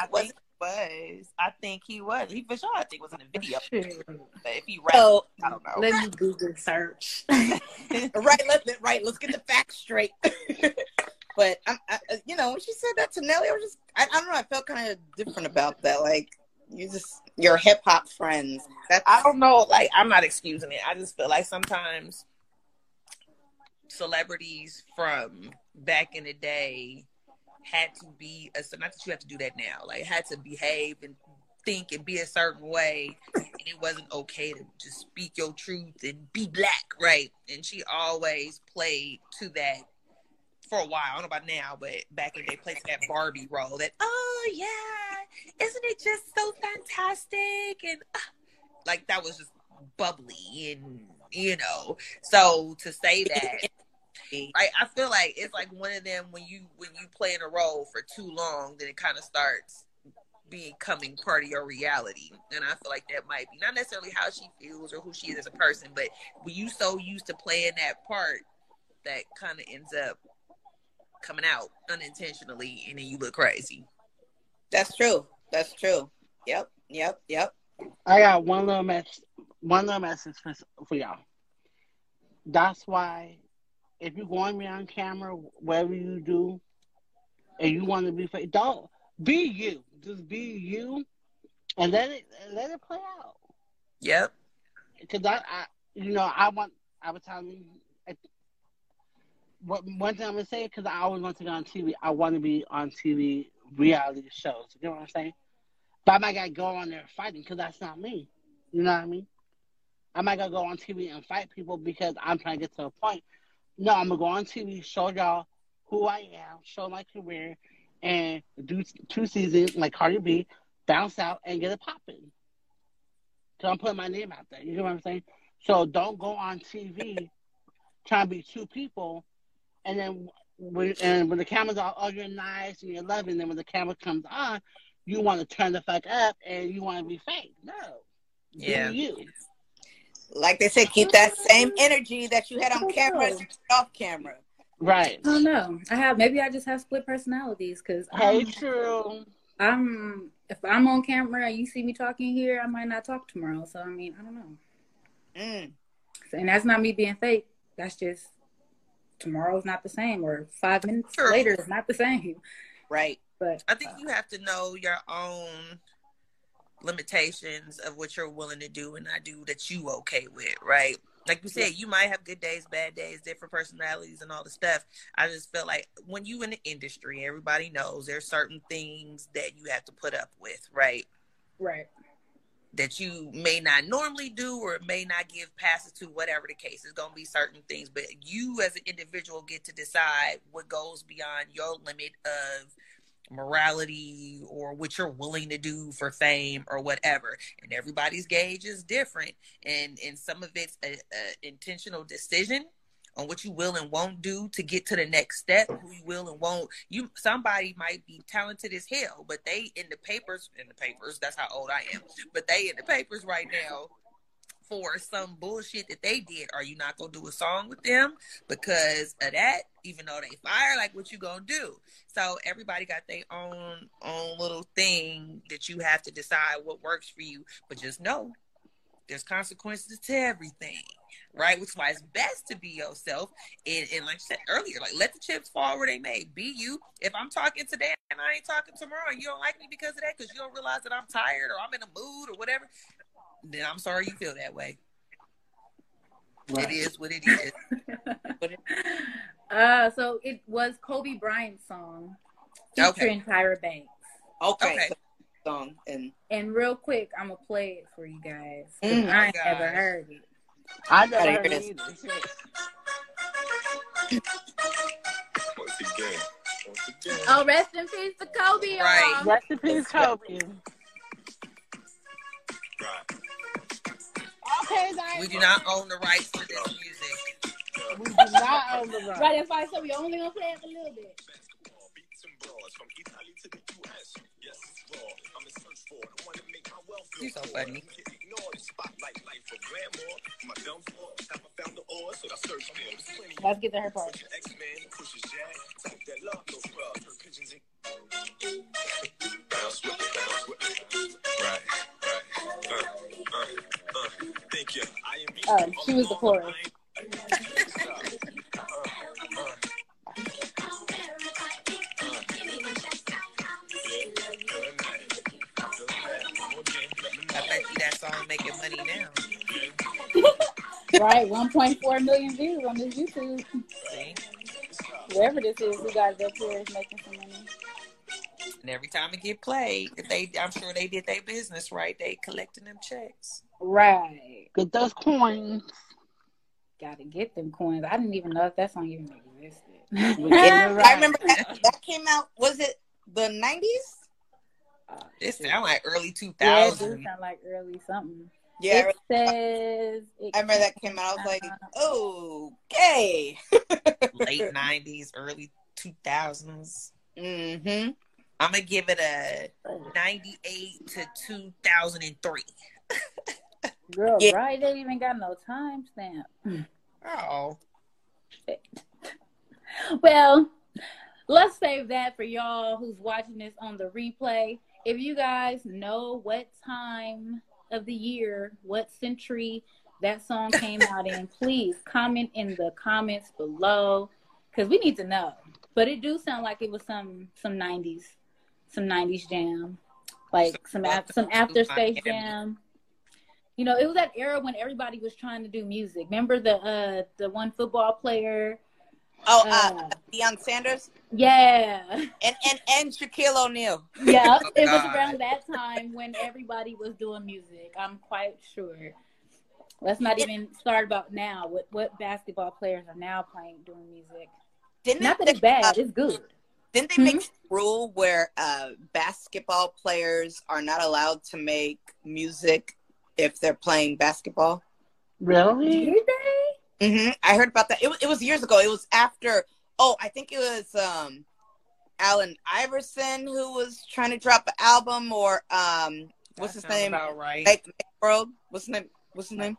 he was. He for sure, I think, was in the video. But if he rapped, I don't know. Let me Google search. Let's get the facts straight. But when she said that to Nelly, I don't know. I felt kind of different about that. Like, your hip hop friends. I don't know. Like, I'm not excusing it. I just feel like sometimes celebrities from back in the day had to be not that you have to do that now. Like, had to behave and think and be a certain way, and it wasn't okay to just speak your truth and be black, right? And she always played to that. For a while, I don't know about now, but back in the day, played that Barbie role. That, oh yeah, isn't it just so fantastic? And like, that was just bubbly, and So to say that, I feel like it's like one of them when you play in a role for too long, then it kind of starts becoming part of your reality. And I feel like that might be not necessarily how she feels or who she is as a person, but when you so used to playing that part, that kind of ends up coming out unintentionally, and then you look crazy. That's true. Yep. I got one little message for y'all. That's why if you're going to be on camera, whatever you do, and you want to be fake, don't be you. Just be you, and let it play out. Yep. Because I was telling you. One thing I'm going to say, because I always want to go on TV, I want to be on TV reality shows. You know what I'm saying? But I might got to go on there fighting because that's not me. You know what I mean? I might got to go on TV and fight people because I'm trying to get to a point. No, I'm going to go on TV, show y'all who I am, show my career, and do 2 seasons like Cardi B, bounce out, and get it popping. So I'm putting my name out there. You know what I'm saying? So don't go on TV trying to be 2 people. And then when the camera's all you're nice and you're loving, then when the camera comes on, you want to turn the fuck up and you want to be fake. No. Yeah. Do you. Like they said, keep that same energy that you had on camera off camera. Right. I don't know. Maybe I just have split personalities because true. If I'm on camera and you see me talking here, I might not talk tomorrow. So I mean, I don't know. And that's not me being fake. That's just tomorrow's not the same, or 5 minutes later is not the same. Right. But I think you have to know your own limitations of what you're willing to do and not do that you okay with, right? Like you said, you might have good days, bad days, different personalities and all the stuff. I just feel like when you in the industry, everybody knows there's certain things that you have to put up with, right? Right. That you may not normally do or may not give passes to, whatever the case. It's going to be certain things, but you as an individual get to decide what goes beyond your limit of morality or what you're willing to do for fame or whatever. And everybody's gauge is different. And some of it's a intentional decision on what you will and won't do to get to the next step, who you will and won't. Somebody might be talented as hell, but they in the papers, that's how old I am, but they in the papers right now for some bullshit that they did. Are you not gonna do a song with them because of that, even though they fire? Like, what you gonna do? So everybody got their own little thing that you have to decide what works for you, but just know there's consequences to everything. Right, which is why it's best to be yourself, and like I said earlier, like, let the chips fall where they may. Be you. If I'm talking today and I ain't talking tomorrow, and you don't like me because of that, because you don't realize that I'm tired or I'm in a mood or whatever, then I'm sorry you feel that way. Right. It is what it is. So it was Kobe Bryant's song featuring Tyra Banks. Okay. song. And real quick, I'm gonna play it for you guys. I ain't never heard it. I never heard it either. Oh, rest in peace to Kobe. Right. Rest in peace, Kobe. Okay, guys. We do not own the rights to this music. We do not own the rights. Right, that's why I said we only gonna play it a little bit. You're so funny. Let's get to her part. She was the chorus. I bet you that song making money now. Right, 1.4 million views on this YouTube. See? Whoever this is, who got it up here is making some money. And every time it get played, I'm sure they did their business right. They collecting them checks. Right. Get those coins. Gotta get them coins. I didn't even know if that song even existed. I remember that came out, was it the 90s? It sound like early 2000s. Yeah, it do sound like early something. Yeah. It says... I remember that came out. I was like, okay. Late 90s, early 2000s. Mm-hmm. I'm going to give it a 98 to 2003. Girl, yeah. Right? They even got no timestamp. Oh. Well, let's save that for y'all who's watching this on the replay. If you guys know what time of the year, what century that song came out in, please comment in the comments below, because we need to know. But it do sound like it was some 90s jam, like some After Space Jam. You know, it was that era when everybody was trying to do music. Remember the one football player? Deion Sanders? Yeah. And Shaquille O'Neal. Yeah, it was around that time when everybody was doing music. I'm quite sure. Let's not even start about now. What basketball players are now doing music. Not that it's bad, it's good. Didn't they make a rule where basketball players are not allowed to make music if they're playing basketball? Really? Did they? Mm-hmm. I heard about that. It was years ago. It was after. Oh, I think it was Allen Iverson who was trying to drop an album, or what's his name? About right. Make World. What's his name?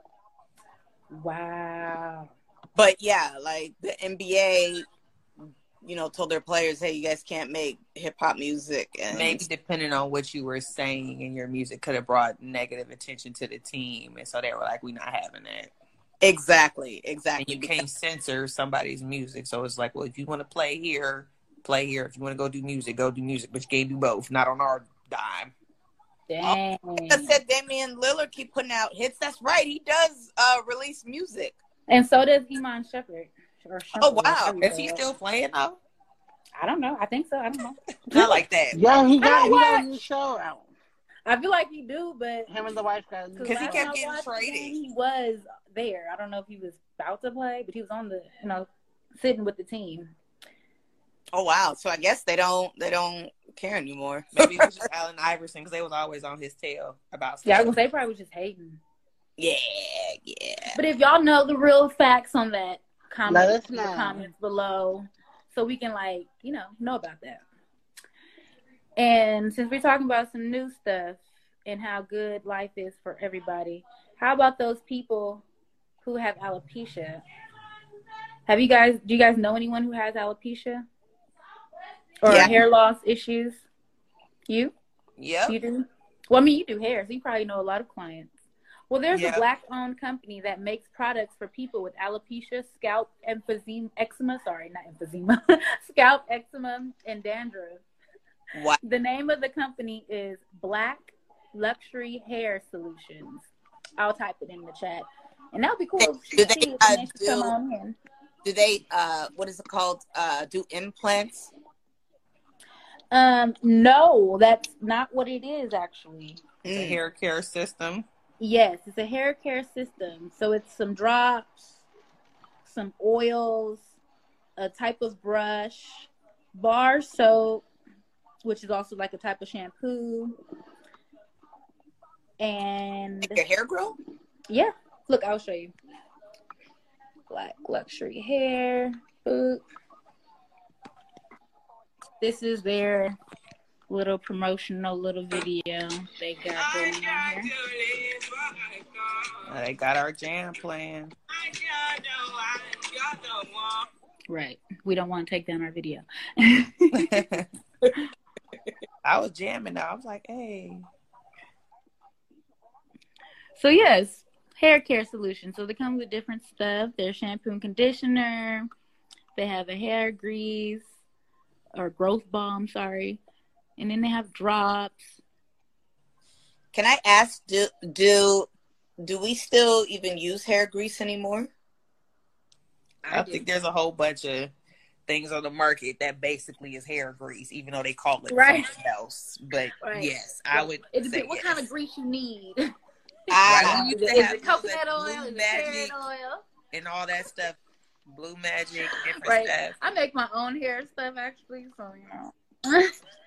Wow. But yeah, like the NBA, you know, told their players, hey, you guys can't make hip hop music. And maybe depending on what you were saying in your music could have brought negative attention to the team. And so they were like, we're not having that. Exactly. And you can't censor somebody's music. So it's like, well, if you want to play here, play here. If you want to go do music, but you can't do both. Not on our dime. Dang. I said Damian Lillard keep putting out hits. That's right. He does release music. And so does Iman Shumpert. Oh, wow. Is he still playing though? I don't know. I think so. I don't know. Not like that. Yeah, he got a new show out. I feel like he do, but him and the wife got a new show. Because he kept getting traded. He was there. I don't know if he was about to play, but he was on the, sitting with the team. Oh, wow. So I guess they don't care anymore. Maybe it was just Allen Iverson because they was always on his tail about stuff. Yeah, I was gonna say probably was just hating. Yeah. But if y'all know the real facts on that, comment let us in the comments below so we can know about that. And since we're talking about some new stuff and how good life is for everybody, how about those people who have alopecia? Do you guys know anyone who has alopecia? Or hair loss issues? You? Yeah. You do? Well, I mean, you do hair, so you probably know a lot of clients. Well, there's a Black-owned company that makes products for people with alopecia, scalp scalp eczema, and dandruff. What? The name of the company is Black Luxury Hair Solutions. I'll type it in the chat. And that would be cool. Do they, what is it called? Do implants? No, that's not what it is actually. It's a hair care system. Yes, it's a hair care system. So it's some drops, some oils, a type of brush, bar soap, which is also like a type of shampoo. And make your hair grow? Yeah. Look, I'll show you. Black Luxury Hair. Boop. This is their little promotional little video they got going on here. They got our jam playing. Right. We don't want to take down our video. I was jamming though. I was like, hey. So yes, hair care solution. So they come with different stuff. Their shampoo and conditioner. They have a hair grease or growth balm, sorry. And then they have drops. Can I ask, do we still even use hair grease anymore? I think there's a whole bunch of things on the market that basically is hair grease, even though they call it something else. But yes, I would say what kind of grease you need. Is it coconut oil? Is it carrot oil? And all that stuff. Blue Magic, different stuff. I make my own hair stuff actually, so you know.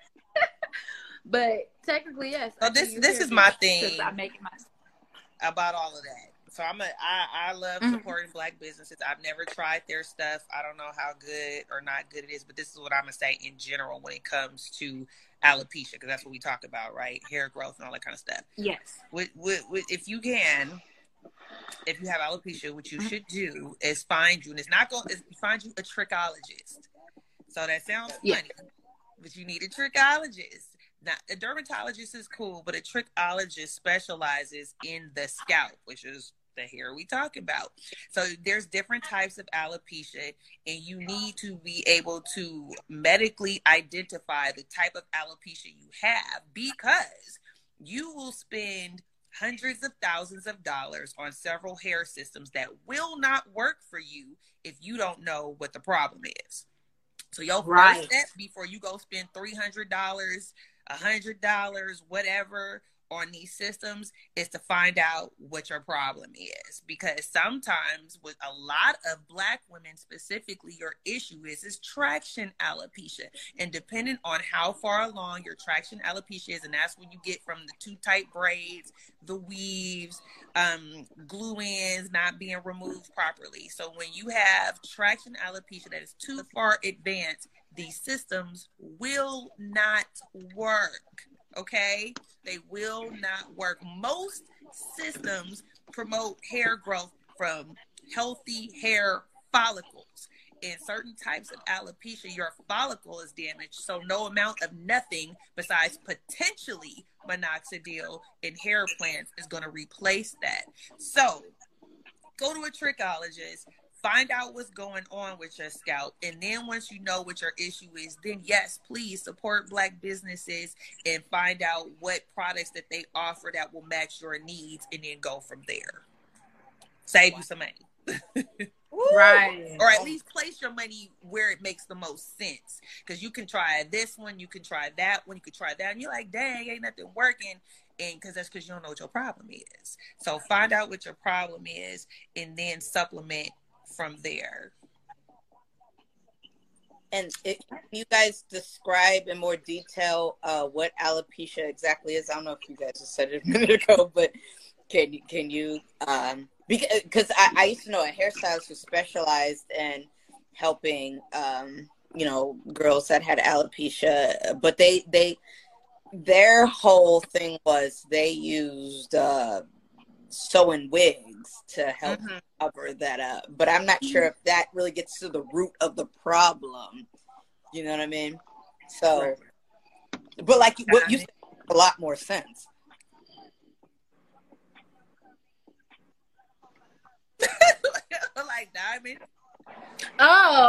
But technically, yes. So this is my thing. I make it about all of that. So I love supporting Black businesses. I've never tried their stuff. I don't know how good or not good it is, but this is what I'm gonna say in general when it comes to alopecia, because that's what we talk about, right? Hair growth and all that kind of stuff. Yes. If you have alopecia, what you should do is find you a trichologist. So that sounds funny, but you need a trichologist. Now, a dermatologist is cool, but a trichologist specializes in the scalp, which is the hair we talk about. So there's different types of alopecia, and you need to be able to medically identify the type of alopecia you have, because you will spend hundreds of thousands of dollars on several hair systems that will not work for you if you don't know what the problem is. So your first step before you go spend $300, $100, whatever on these systems is to find out what your problem is, because sometimes with a lot of Black women specifically, your issue is traction alopecia, and depending on how far along your traction alopecia is, and that's when you get from the too tight braids, the weaves, glue-ins not being removed properly. So when you have traction alopecia that is too far advanced, these systems will not work. Okay? They will not work. Most systems promote hair growth from healthy hair follicles. In certain types of alopecia, your follicle is damaged, so no amount of nothing besides potentially minoxidil and hair plants is going to replace that. So go to a trichologist. Find out what's going on with your scalp. And then once you know what your issue is, then yes, please support Black businesses and find out what products that they offer that will match your needs, and then go from there. Save you some money. Right. Or at least place your money where it makes the most sense. Because you can try this one, you can try that one, you can try that. And you're like, dang, ain't nothing working. And that's because you don't know what your problem is. So find out what your problem is and then supplement from there. And can you guys describe in more detail what alopecia exactly is? I don't know if you guys just said it a minute ago, but can you because I used to know a hairstylist who specialized in helping girls that had alopecia, but their whole thing was they used sewing wigs to help cover that up. But I'm not sure if that really gets to the root of the problem. You know what I mean? So, but like what you said, a lot more sense. Like Diamond. Oh,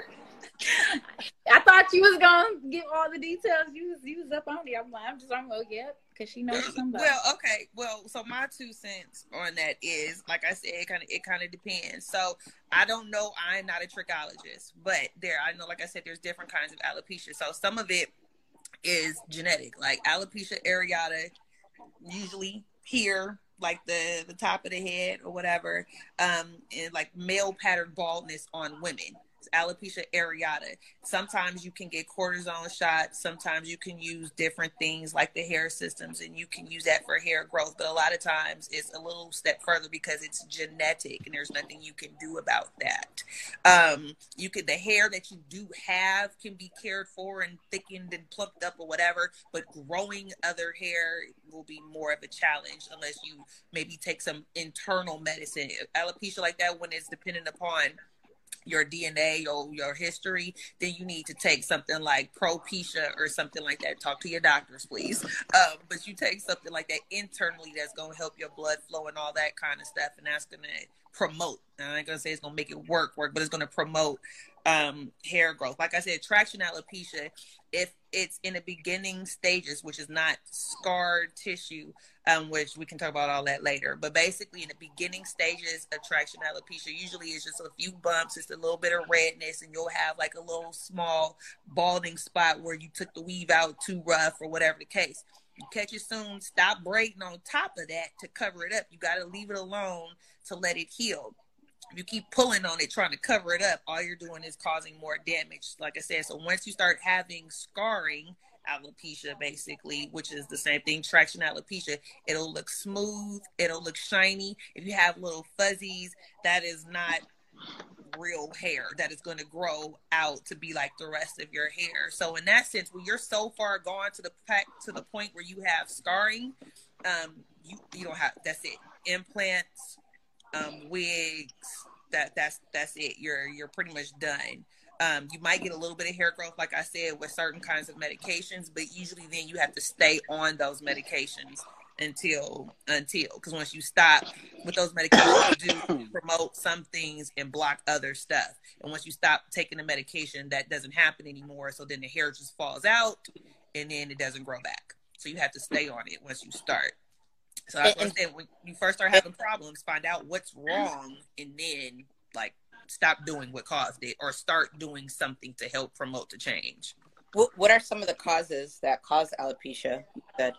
I thought you was gonna give all the details. You was up on it. I'm just on yep, because she knows somebody. Well, okay. Well, so my 2 cents on that is, like I said, it kind of depends. So I don't know. I'm not a trichologist, but I know, like I said, there's different kinds of alopecia. So some of it is genetic. Like alopecia areata, usually here, like the top of the head or whatever, and like male pattern baldness on women. It's alopecia areata. Sometimes you can get cortisone shots. Sometimes you can use different things like the hair systems, and you can use that for hair growth. But a lot of times it's a little step further because it's genetic, and there's nothing you can do about that. The hair that you do have can be cared for and thickened and plucked up or whatever, but growing other hair will be more of a challenge unless you maybe take some internal medicine. Alopecia like that, when it's dependent upon your DNA or your history, then you need to take something like Propecia or something like that. Talk to your doctors, please. But you take something like that internally that's going to help your blood flow and all that kind of stuff, and that's going to promote. I ain't going to say it's going to make it work, but it's going to promote hair growth. Like I said, traction alopecia, if it's in the beginning stages, which is not scarred tissue, which we can talk about all that later, but basically in the beginning stages of traction alopecia, usually it's just a few bumps, it's a little bit of redness, and you'll have like a little small balding spot where you took the weave out too rough or whatever the case. You catch it soon, stop braiding on top of that to cover it up. You got to leave it alone to let it heal. If you keep pulling on it, trying to cover it up, all you're doing is causing more damage. Like I said, so once you start having scarring alopecia, basically, which is the same thing, traction alopecia, it'll look smooth, it'll look shiny. If you have little fuzzies, that is not real hair that is going to grow out to be like the rest of your hair. So in that sense, when you're so far gone to the point where you have scarring, you don't have, that's it. Implants, wigs, that's it. You're pretty much done. You might get a little bit of hair growth, like I said, with certain kinds of medications, but usually then you have to stay on those medications until because once you stop with those medications, you do promote some things and block other stuff. And once you stop taking the medication, that doesn't happen anymore. So then the hair just falls out and then it doesn't grow back. So you have to stay on it once you start. So that's what I'm saying. When you first start having problems, find out what's wrong and then like stop doing what caused it or start doing something to help promote the change. What are some of the causes that cause alopecia? That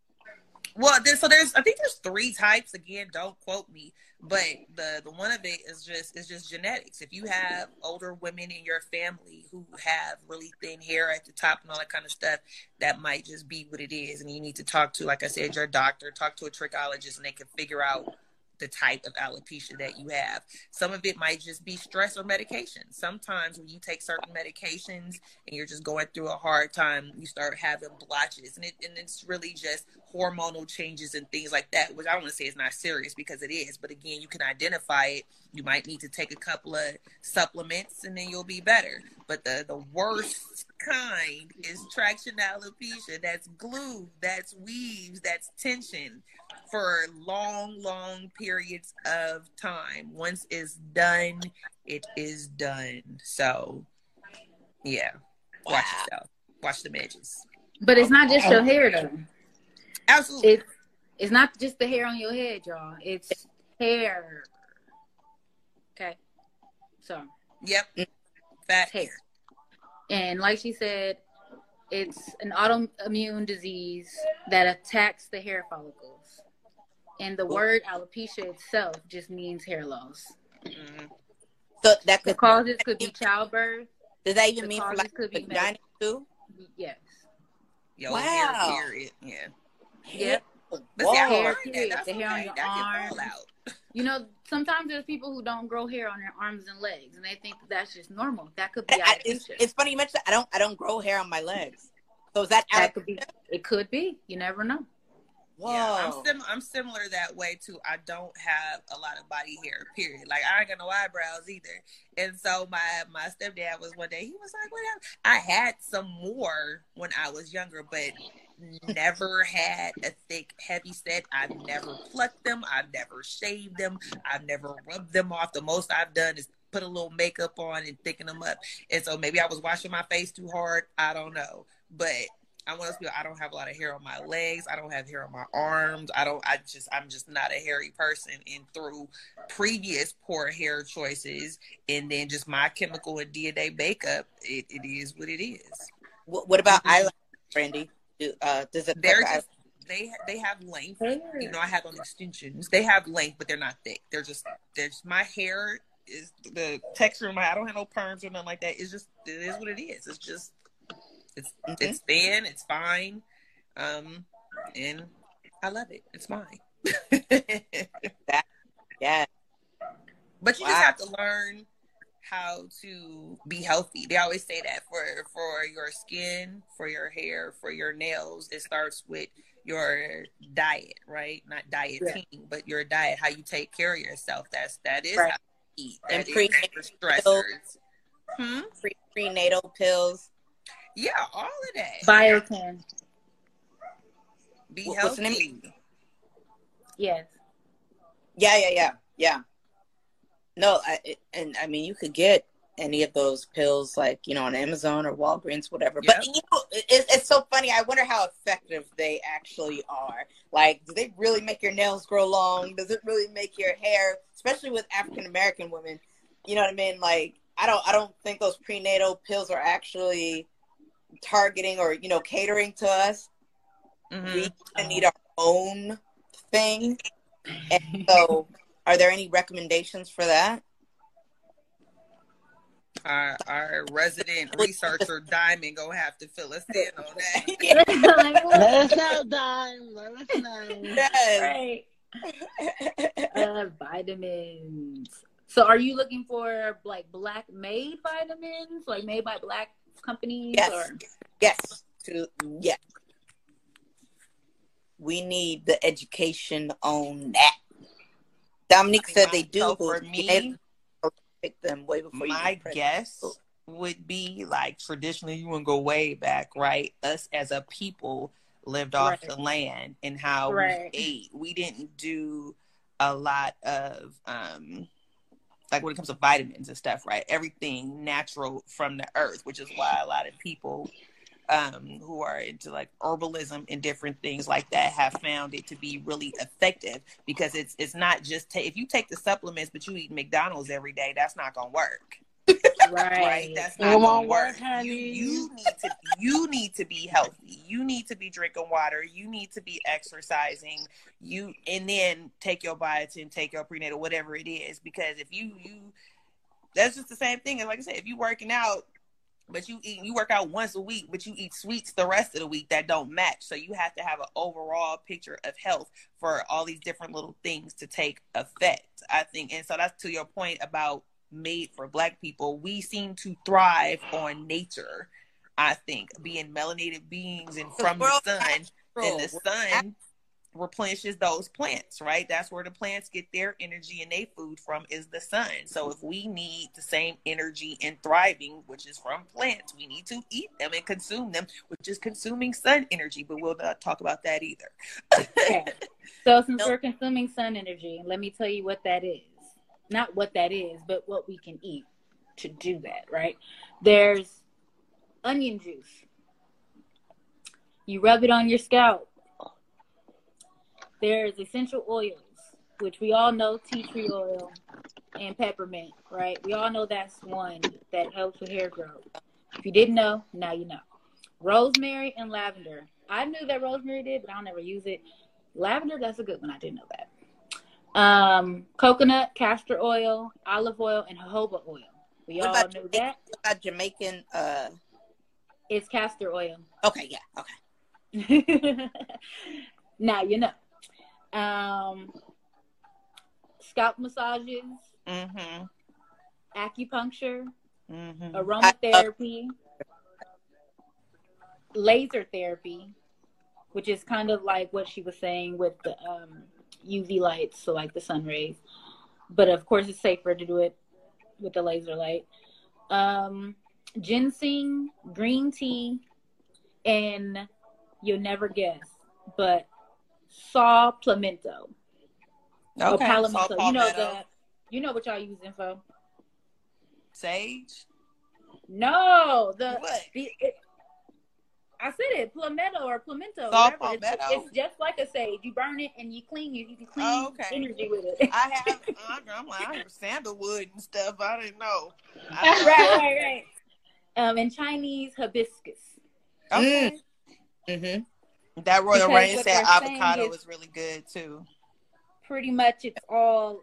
Well, I think there's 3 types. Again, don't quote me, but the one of it is just genetics. If you have older women in your family who have really thin hair at the top and all that kind of stuff, that might just be what it is. And you need to talk to, like I said, your doctor, talk to a trichologist, and they can figure out the type of alopecia that you have. Some of it might just be stress or medication. Sometimes when you take certain medications and you're just going through a hard time, you start having blotches, and it's really just hormonal changes and things like that, which I don't want to say is not serious because it is, but again, you can identify it. You might need to take a couple of supplements and then you'll be better. But the worst kind is traction alopecia. That's glue, that's weaves, that's tension for long periods of time. Once it's done, it is done. So yeah, watch yourself, watch the edges. But it's not just your hair though. Absolutely. It's not just the hair on your head, y'all. It's hair. Okay. So. Yep. Fat hair. And like she said, it's an autoimmune disease that attacks the hair follicles. And the word alopecia itself just means hair loss. Mm-hmm. So that the causes could be childbirth. Does that even mean for like could be vagina too? Yes. Your hair period. Yeah. Yep. But see, hair period. The hair on your arm. You know, sometimes there's people who don't grow hair on their arms and legs, and they think that's just normal. That could be alopecia. It's funny you mentioned that. I don't grow hair on my legs. So is that could be? It could be. You never know. Whoa. Yeah, I'm similar that way too. I don't have a lot of body hair, period. Like I ain't got no eyebrows either. And so my stepdad was one day, he was like, whatever. I had some more when I was younger, but never had a thick, heavy set. I've never plucked them. I've never shaved them. I've never rubbed them off. The most I've done is put a little makeup on and thicken them up. And so maybe I was washing my face too hard. I don't know. But I want to feel I don't have a lot of hair on my legs. I don't have hair on my arms. I'm just not a hairy person. And through previous poor hair choices and then just my chemical and DNA makeup, it is what it is. What about eyelashes? Brandy? Does it? They're just they have length. You know, I have on extensions. They have length, but they're not thick. There's my hair is the texture of my. I don't have no perms or nothing like that. It is what it is. It's just it's thin. It's fine, and I love it. It's mine. Yeah. But you just have to learn how to be healthy. They always say that for your skin, for your hair, for your nails, it starts with your diet, right? Not dieting, but your diet, how you take care of yourself. That is how you eat. That is stressors. Prenatal pills. Yeah, all of that. Biotin. Be healthy. What's the name? Yes. Yeah. No, I mean, you could get any of those pills, like, you know, on Amazon or Walgreens, whatever. Yep. But, you know, it's so funny. I wonder how effective they actually are. Like, do they really make your nails grow long? Does it really make your hair, especially with African-American women? You know what I mean? Like, I don't think those prenatal pills are actually targeting or, you know, catering to us. Mm-hmm. We need our own thing. And so, are there any recommendations for that? Our resident researcher Diamond gonna have to fill us in on that. Let us know, Diamond. Let us know. Yes. Right. Vitamins. So, are you looking for like black made vitamins, like made by black companies? Yes. Or? Yes. Yeah. We need the education on that. Dominique said they do. So for me, pick them way before my guess would be like traditionally you want to go way back, right? Us as a people lived off the land and how we ate. We didn't do a lot of like when it comes to vitamins and stuff, right? Everything natural from the earth, which is why a lot of people who are into like herbalism and different things like that have found it to be really effective, because it's not just if you take the supplements but you eat McDonald's every day, that's not gonna work. Right? That's not gonna work. You need to be healthy. You need to be drinking water. You need to be exercising. And then take your biotin, take your prenatal, whatever it is, because if you that's just the same thing. And like I said, if you working out, but you work out once a week, but you eat sweets the rest of the week, that don't match. So you have to have an overall picture of health for all these different little things to take effect, I think. And so that's to your point about made for Black people. We seem to thrive on nature, I think, being melanated beings and from the sun. And the sun replenishes those plants, right? That's where the plants get their energy and their food from, is the sun. So if we need the same energy in thriving, which is from plants, we need to eat them and consume them, which is consuming sun energy. But we'll not talk about that either. Okay. So since we're consuming sun energy, let me tell you what that is. Not what that is, but what we can eat to do that, right? There's onion juice. You rub it on your scalp. There's essential oils, which we all know, tea tree oil and peppermint, right? We all know that's one that helps with hair growth. If you didn't know, now you know. Rosemary and lavender. I knew that rosemary did, but I'll never use it. Lavender, that's a good one. I didn't know that. Coconut, castor oil, olive oil, and jojoba oil. We all knew that. What about Jamaican? It's castor oil. Okay, yeah, okay. Now you know. Scalp massages, acupuncture, aromatherapy, laser therapy, which is kind of like what she was saying with the UV lights, so like the sun rays. But of course, it's safer to do it with the laser light. Ginseng, green tea, and you'll never guess, but saw palmetto. Okay. Palmetto. You know what y'all using for? Sage? No, what? I said it, palmetto or palmetto. It's just like a sage. You burn it and you clean it. You can clean energy with it. I'm like, I have sandalwood and stuff. I didn't know. Right. And Chinese hibiscus. Okay. Mm-hmm. That Royal Reign said avocado is really good too. Pretty much, it's all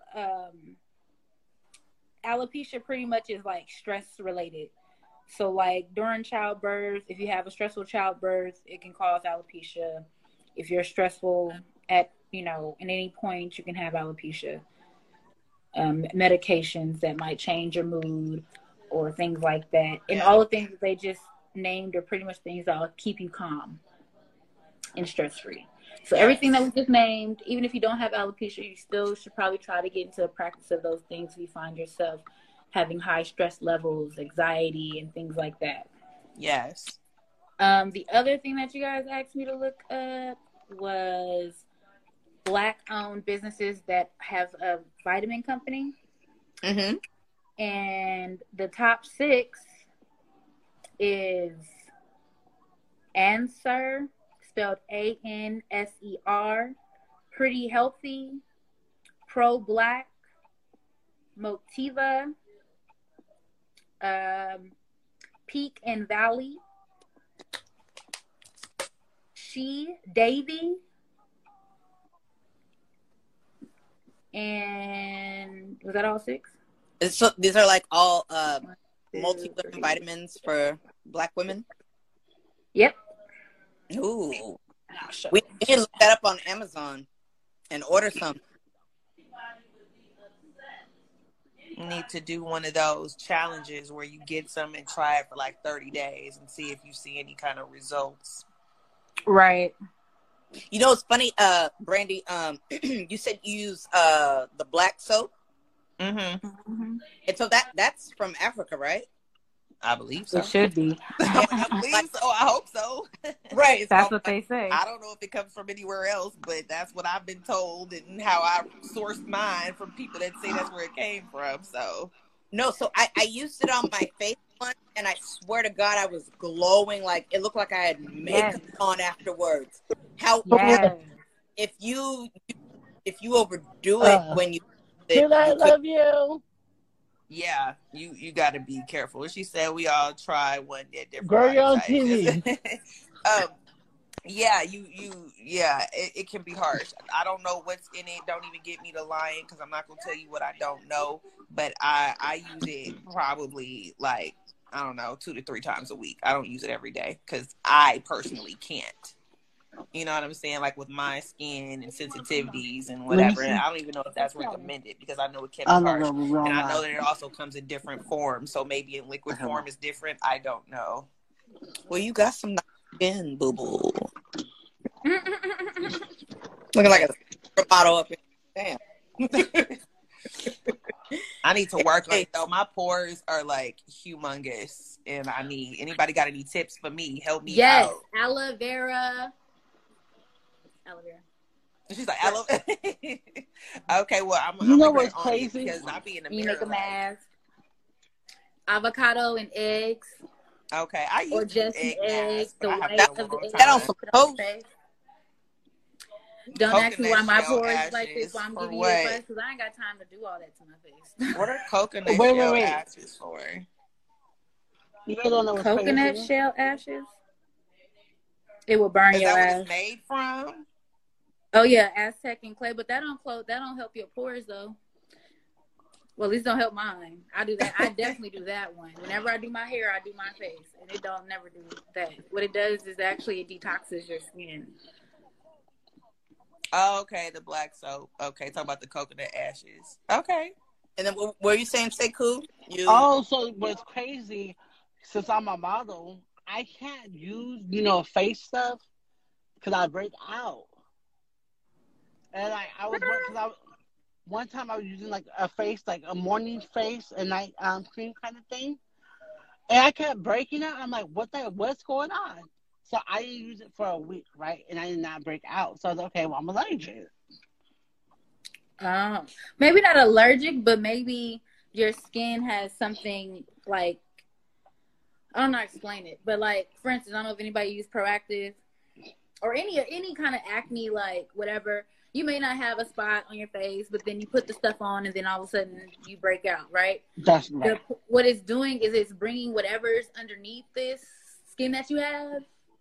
alopecia. Pretty much is like stress related. So, like during childbirth, if you have a stressful childbirth, it can cause alopecia. If you're stressful at in any point, you can have alopecia. Medications that might change your mood or things like that. And all the things that they just named are pretty much things that will keep you calm and stress-free. So everything that we just named, even if you don't have alopecia, you still should probably try to get into the practice of those things if you find yourself having high stress levels, anxiety, and things like that. Yes. The other thing that you guys asked me to look up was Black-owned businesses that have a vitamin company. Mm-hmm. And the top 6 is Anser, spelled Anser, Pretty Healthy, Pro Black, Motiva, Peak and Valley, She Davy, and was that all 6? So these are like all multivitamins for Black women? Yep. Ooh. We need to look that up on Amazon and order some. You need to do one of those challenges where you get some and try it for like 30 days and see if you see any kind of results. Right. You know, it's funny, Brandy, you said you use the black soap. Mm-hmm. And so that's from Africa, right? I believe so. It should be. I believe so. I hope so. Right. That's what they say. I don't know if it comes from anywhere else, but that's what I've been told and how I sourced mine from people that say that's where it came from. So no, so I used it on my face once, and I swear to God, I was glowing. Like it looked like I had makeup on afterwards. However, if you overdo it when you I love you. Yeah, you got to be careful. She said we all try one at different. Girl, you're on TV. It can be harsh. I don't know what's in it. Don't even get me to lying because I'm not gonna tell you what I don't know. But I use it probably like 2 to 3 times a week. I don't use it every day because I personally can't. You know what I'm saying? Like with my skin and sensitivities and whatever. And I don't even know if that's recommended because I know it can be harsh. And I know that it also comes in different forms. So maybe in liquid form is different. I don't know. Well, you got some skin, boo-boo. Looking like a bottle up here. Damn. I need to work on it though. My pores are like humongous. And I need anybody got any tips for me? Help me out. Yes, aloe vera. She's like, aloe. Okay, well, I'm what's crazy? Because I be in the you mirror. Make a mask. Avocado and eggs. Okay, I use or just eggs. The white of the egg. That on some toast. Don't ask me why my pores like this. Why I'm giving you advice because I ain't got time to do all that to my face. What are coconut shell ashes for? You don't know what's coconut crazy? Shell ashes. It will burn your ass. Is that what it's made from? Oh yeah, Aztec and clay, but that don't help your pores though. Well, at least don't help mine. I do that. I definitely do that one. Whenever I do my hair, I do my face, and it don't never do that. What it does is actually it detoxes your skin. Oh, okay, the black soap. Okay, talk about the coconut ashes. Okay. And then what were you saying, Sekou? Oh, so what's crazy, since I'm a model, I can't use, face stuff because I break out. And one time I was using like a face, like a morning face and night cream kind of thing. And I kept breaking out. I'm like, what's going on? So I didn't use it for a week, right? And I did not break out. So I was like, okay, well, I'm allergic. Maybe not allergic, but maybe your skin has something like, I don't know how to explain it, but like, for instance, I don't know if anybody used Proactive or any kind of acne, like whatever. You may not have a spot on your face, but then you put the stuff on and then all of a sudden you break out, right? That's right. What it's doing is it's bringing whatever's underneath this skin that you have.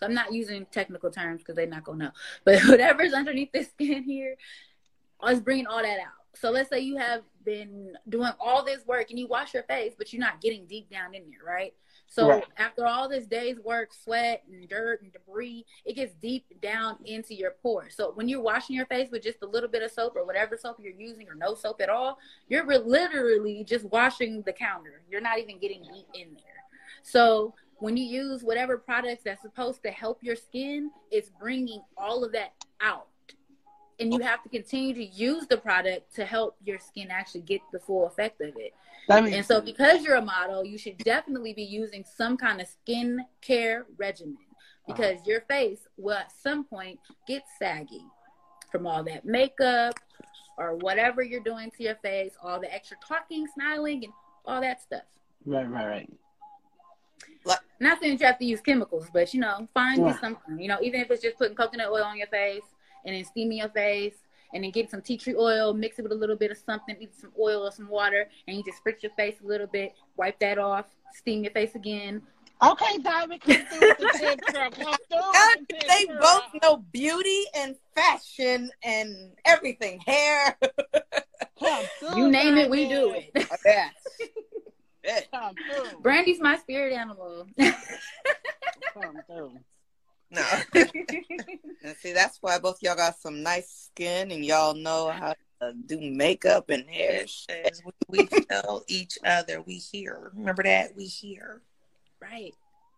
So I'm not using technical terms because they're not going to know. But whatever's underneath the skin here, is bringing all that out. So let's say you have been doing all this work and you wash your face, but you're not getting deep down in there, right? So after all this day's work, sweat and dirt and debris, it gets deep down into your pores. So when you're washing your face with just a little bit of soap or whatever soap you're using or no soap at all, you're literally just washing the counter. You're not even getting deep in there. So when you use whatever products that's supposed to help your skin, it's bringing all of that out. And you have to continue to use the product to help your skin actually get the full effect of it. And so because you're a model, you should definitely be using some kind of skin care regimen because your face will at some point get saggy from all that makeup or whatever you're doing to your face, all the extra talking, smiling, and all that stuff. Right. Not saying you have to use chemicals, but, find you something. Even if it's just putting coconut oil on your face and then steaming your face and then get some tea tree oil, mix it with a little bit of something, either some oil or some water, and you just spritz your face a little bit, wipe that off, steam your face again. Okay, Diamond, come through with the tip truck. They both know beauty and fashion and everything. Hair. You name it, we do it. Yes. Brandy's my spirit animal. Come through. No. And see, that's why both y'all got some nice skin and y'all know how to do makeup and hair. We tell each other we hear. Remember that? We hear. Right.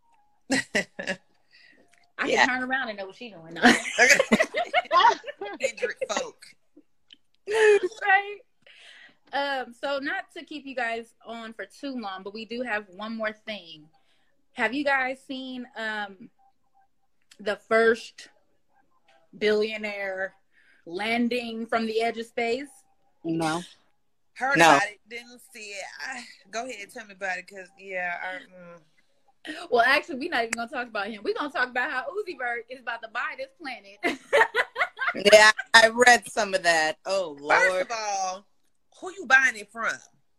I can turn around and know what she's doing now. Hendrick folk. Right. So not to keep you guys on for too long, but we do have one more thing. Have you guys seen the first billionaire landing from the edge of space? No. Heard about it, didn't see it. Go ahead and tell me about it, because, Well, actually, we're not even going to talk about him. We're going to talk about how Uzi Vert is about to buy this planet. Yeah, I read some of that. Oh, Lord. First of all, who you buying it from?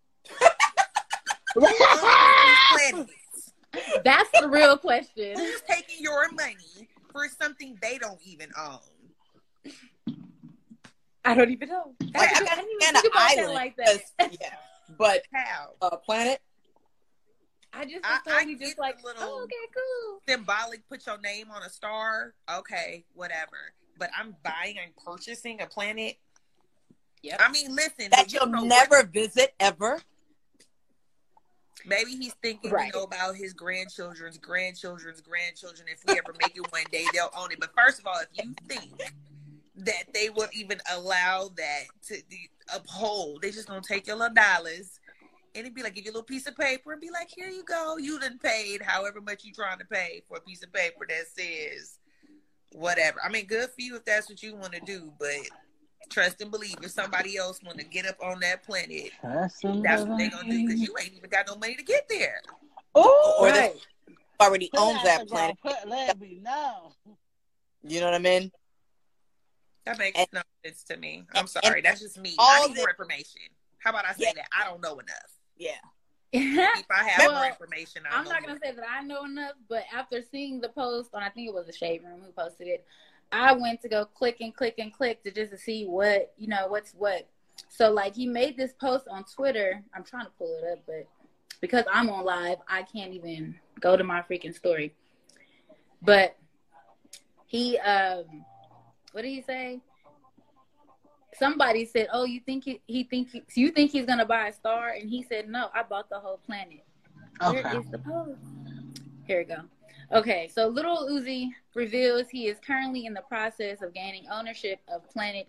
That's the real question. Who's taking your money for something they don't even own? I don't even know. I didn't even think about that like that. Yeah, but how? Planet. I just was just like, little okay, cool. Symbolic, put your name on a star. Okay, whatever. But I'm buying and purchasing a planet. Yep. I mean, listen. That you'll never visit ever. Maybe he's thinking, about his grandchildren's grandchildren. If we ever make it one day, they'll own it. But first of all, if you think that they would even allow that to uphold, they just gonna take your little dollars and it'd be like, give you a little piece of paper and be like, here you go. You done paid however much you trying to pay for a piece of paper that says whatever. I mean, good for you if that's what you want to do, but trust and believe if somebody else want to get up on that planet, that's what they're going to do, because you ain't even got no money to get there. Or they already owns that planet. Let me know. You know what I mean? That makes no sense to me. I'm sorry. That's just me. I need more information. How about I say that? I don't know enough. Yeah. If I have more information, I'm not going to say that I know enough, but after seeing the post on, I think it was the Shade Room who posted it, I went to go click to just to see what, what's what. So, like, he made this post on Twitter. I'm trying to pull it up, but because I'm on live, I can't even go to my freaking story. But he, what did he say? Somebody said, "Oh, you think you think he's gonna buy a star?" And he said, "No, I bought the whole planet." Okay. Where is the post? Here we go. Okay, so Lil Uzi reveals he is currently in the process of gaining ownership of planet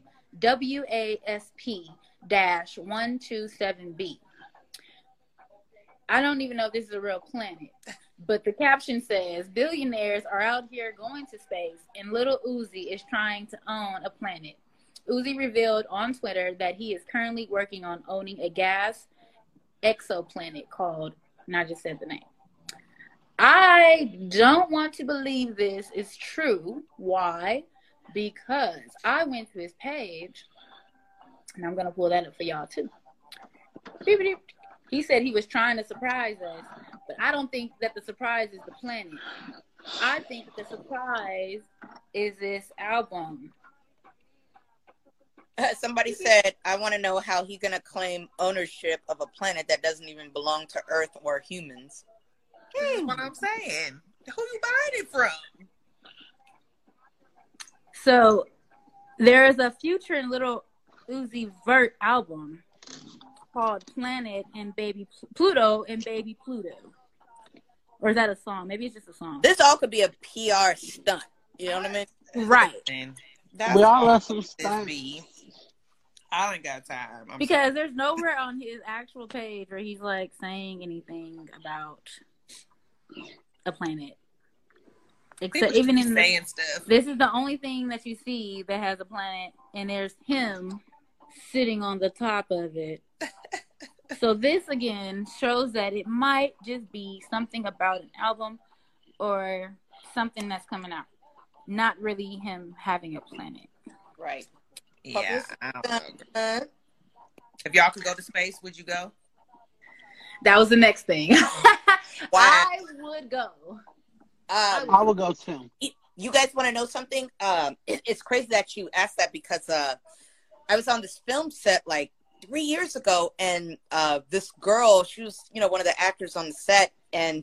WASP-127b. I don't even know if this is a real planet, but the caption says, "Billionaires are out here going to space, and Lil Uzi is trying to own a planet." Uzi revealed on Twitter that he is currently working on owning a gas exoplanet called, and I just said the name. I don't want to believe this is true. Why? Because I went to his page, and I'm going to pull that up for y'all too. He said he was trying to surprise us, but I don't think that the surprise is the planet. I think the surprise is this album. Somebody said, I want to know how he's going to claim ownership of a planet that doesn't even belong to Earth or humans. This is what I'm saying. Who you buying it from? So there's a Future and Little Uzi Vert album called Planet and Baby Pluto and Baby Pluto. Or is that a song? Maybe it's just a song. This all could be a PR stunt. You know what I mean? Right. We all love some stunts. I ain't got time. Because there's nowhere on his actual page where he's like saying anything about a planet. Except even in saying stuff. This is the only thing that you see that has a planet, and there's him sitting on the top of it. So this again shows that it might just be something about an album or something that's coming out, not really him having a planet. Right. Yeah, I don't know. If y'all could go to space, would you go? That was the next thing. Wow. I would go. I would go too. You guys want to know something? It's crazy that you asked that because I was on this film set like 3 years ago, and this girl, she was, one of the actors on the set, and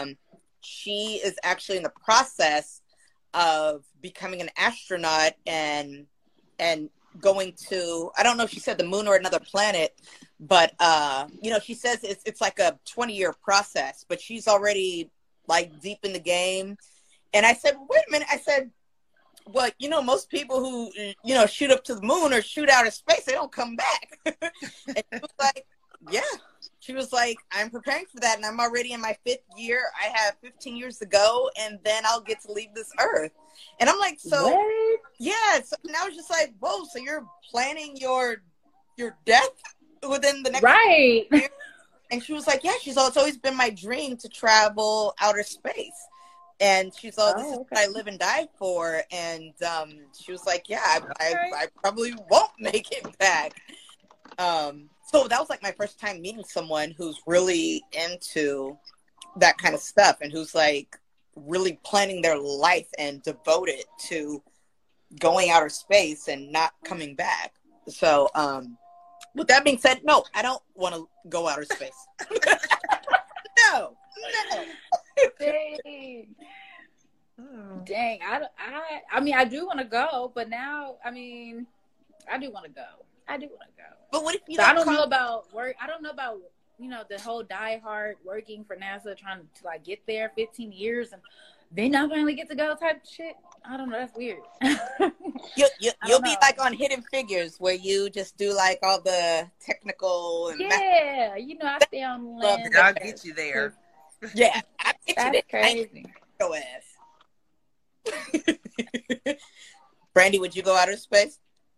she is actually in the process of becoming an astronaut and going to, I don't know if she said the moon or another planet, but she says it's like a 20-year process, but she's already like deep in the game. And I said, wait a minute. I said, well, most people who, shoot up to the moon or shoot out of space, they don't come back. And she was like, yeah. She was like, I'm preparing for that, and I'm already in my 5th year. I have 15 years to go, and then I'll get to leave this earth. And I'm like, so, what? Yeah. So now it's just like, whoa, so you're planning your death within the next right. year? And she was like, yeah, it's always been my dream to travel outer space. And she's all, this is what I live and die for. And she was like, yeah, I probably won't make it back. So that was like my first time meeting someone who's really into that kind of stuff and who's like really planning their life and devoted to going outer space and not coming back. So with that being said, no, I don't want to go outer space. No. Dang. I mean, I do want to go, but now, I mean, I do want to go. But what if you I don't know about work. I don't know about, the whole die hard working for NASA, trying to like get there 15 years and then I finally get to go type shit. I don't know. That's weird. You'll be like on Hidden Figures where you just do like all the technical and I stay on land. I'll get you there. Yeah, I get That's you there. crazy. Go ass. Brandy, would you go outer space?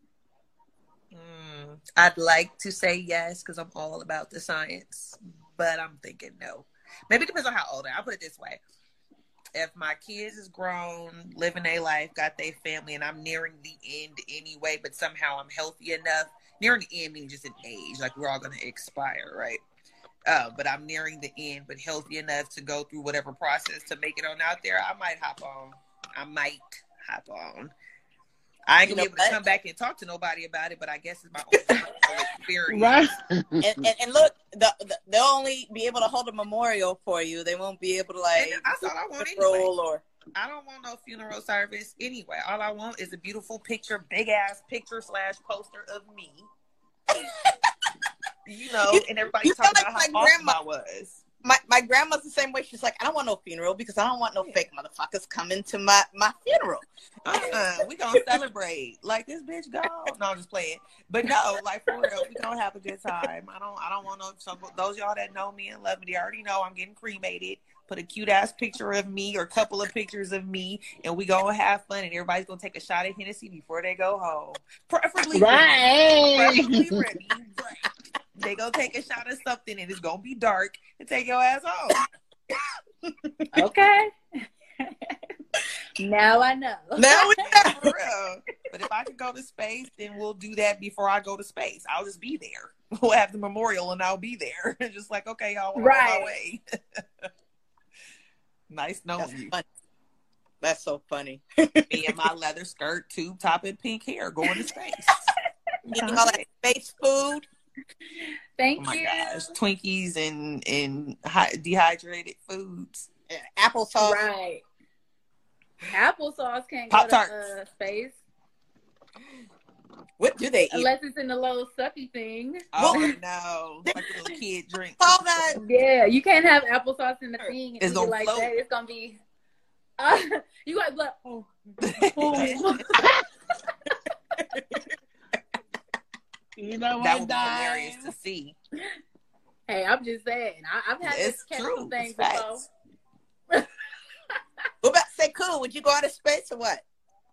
I'd like to say yes because I'm all about the science, but I'm thinking no. Maybe it depends on how old I am. I'll put it this way. If my kids is grown, living their life, got their family, and I'm nearing the end anyway, but somehow I'm healthy enough, nearing the end meaning just an age, like we're all going to expire, right? But I'm nearing the end, but healthy enough to go through whatever process to make it on out there, I might hop on. I ain't gonna be able to come back and talk to nobody about it, but I guess it's my own experience. Right. And look, they'll only be able to hold a memorial for you. They won't be able to that's all I want anyway. I don't want no funeral service anyway. All I want is a beautiful picture, big ass picture / poster of me. And everybody talking about how awesome I was. My grandma's the same way. She's like, I don't want no funeral because I don't want no fake motherfuckers coming to my funeral. We gonna celebrate like this bitch gone. No, I'm just playing. But no, like for real, we gonna have a good time. I don't want no. So those y'all that know me and love me, they already know I'm getting cremated. Put a cute ass picture of me or a couple of pictures of me, and we gonna have fun. And everybody's gonna take a shot at Hennessy before they go home. Preferably Remy. They gonna take a shot of something, and it's gonna be dark, and take your ass home. Okay. Now I know. Now we know. For real. But if I could go to space, then we'll do that before I go to space. I'll just be there. We'll have the memorial, and I'll be there. Just like, okay, y'all, I'm on my way. Nice knowing you. That's so funny. Me and my leather skirt, tube top, and pink hair going to space. Eating all that space food. Thank Oh my you. gosh, Twinkies and dehydrated foods. Applesauce. Right. Applesauce can't Pop-Tarts. go to space What do they eat? unless it's in the little sucky thing. Oh no, like a little kid drink. All that. Yeah, you can't have applesauce in the thing and It's eat it gonna like float. that. It's gonna be. You got like, oh. You know what, That would be Di? hilarious to see. Hey, I'm just saying. I've had It's this kind true. of things It's before. facts. What about Sekou? Would you go out of space or what?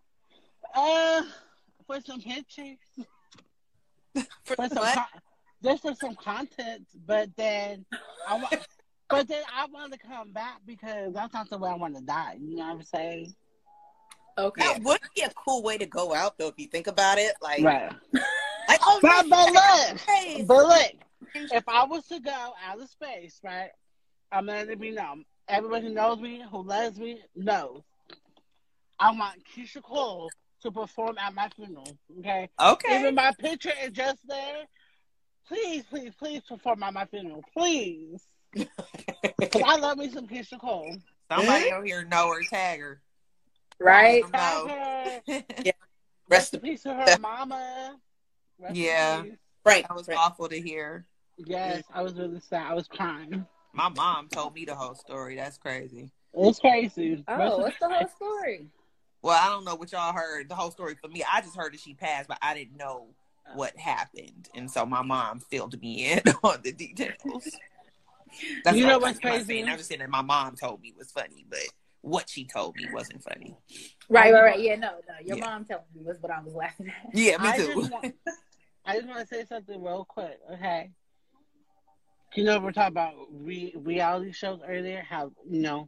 For some pictures. For For some what? just for some content, but then I want to come back because that's not the way I want to die. You know what I'm saying? Okay. That would be a cool way to go out, though, if you think about it. Like, Right. like oh, But space. look, if I was to go out of space, right, I'm letting it be known. Everybody who knows me, who loves me, knows. I want Keisha Cole to perform at my funeral. Okay. Okay. Even my picture is just there. Please, please, please perform at my funeral, please. Because I love me some Keisha Cole. Somebody out here know her, tag her. Right? No. Rest in peace to her mama. Rest in Yeah. peace. Right. That was right. awful to hear. Yes, I was really sad. I was crying. My mom told me the whole story. That's crazy. It's crazy. Oh, what's the whole story? Well, I don't know what y'all heard. The whole story for me, I just heard that she passed, but I didn't know what happened. And so my mom filled me in on the details. That's You what know I'm what's saying. crazy? I'm just saying that my mom told me was funny, but what she told me wasn't funny. Right. Yeah, no. Your mom telling me was what I was laughing at. Yeah, me I too. I just want to say something real quick, okay? You know, we're talking about reality shows earlier, how, you know,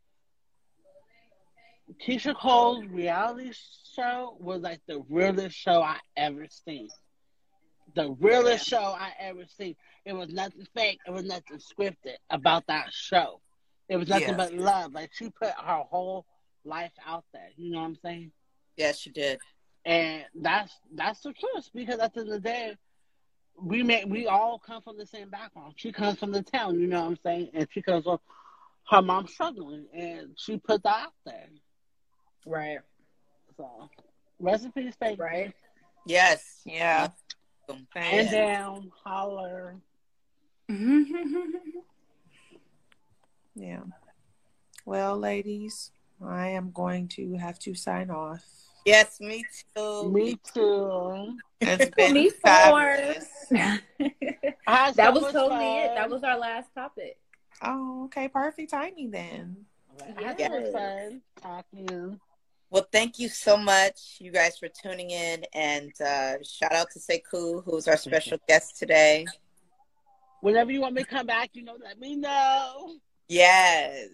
Keisha Cole's reality show was like the realest show I ever seen. The realest show I ever seen. It was nothing fake. It was nothing scripted about that show. It was nothing but love. Like, she put her whole life out there. You know what I'm saying? Yes, she did. And that's the truth, because at the end of the day, we all come from the same background. She comes from the town, you know what I'm saying? And she comes from her mom struggling, and she put that out there. Right. So, rest in peace, baby. Right. Yes. Yeah. And down, holler. Yeah. Well, ladies, I am going to have to sign off. Yes, me too. Me too. It's been Me fabulous. That was totally it. That was our last topic. Oh, okay. Perfect timing then. I had so much fun talking to you. Well, thank you so much, you guys, for tuning in. And shout out to Sekou, who's our special guest today. Whenever you want me to come back, you know, let me know. Yes.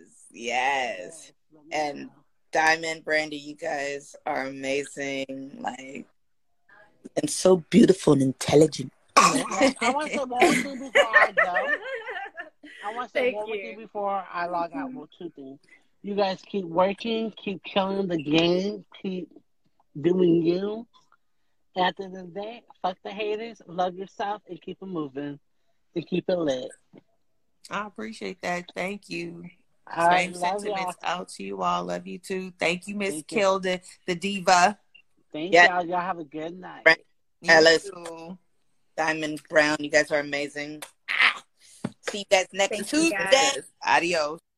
And Diamond, Brandy, you guys are amazing. Like, and so beautiful and intelligent. I want to say one thing before I go. I want to say one thing before I log out. Well, two things. You guys keep working, keep killing the game, keep doing you. At the end of the day, fuck the haters, love yourself, and keep it moving. And keep it lit. I appreciate that. Thank you. Same sentiments out to you all. Love you too. Thank you, Miss Kill, the diva. Thank y'all. Y'all have a good night. Alice, Diamond Brown, you guys are amazing. See you guys next Tuesday. Adios.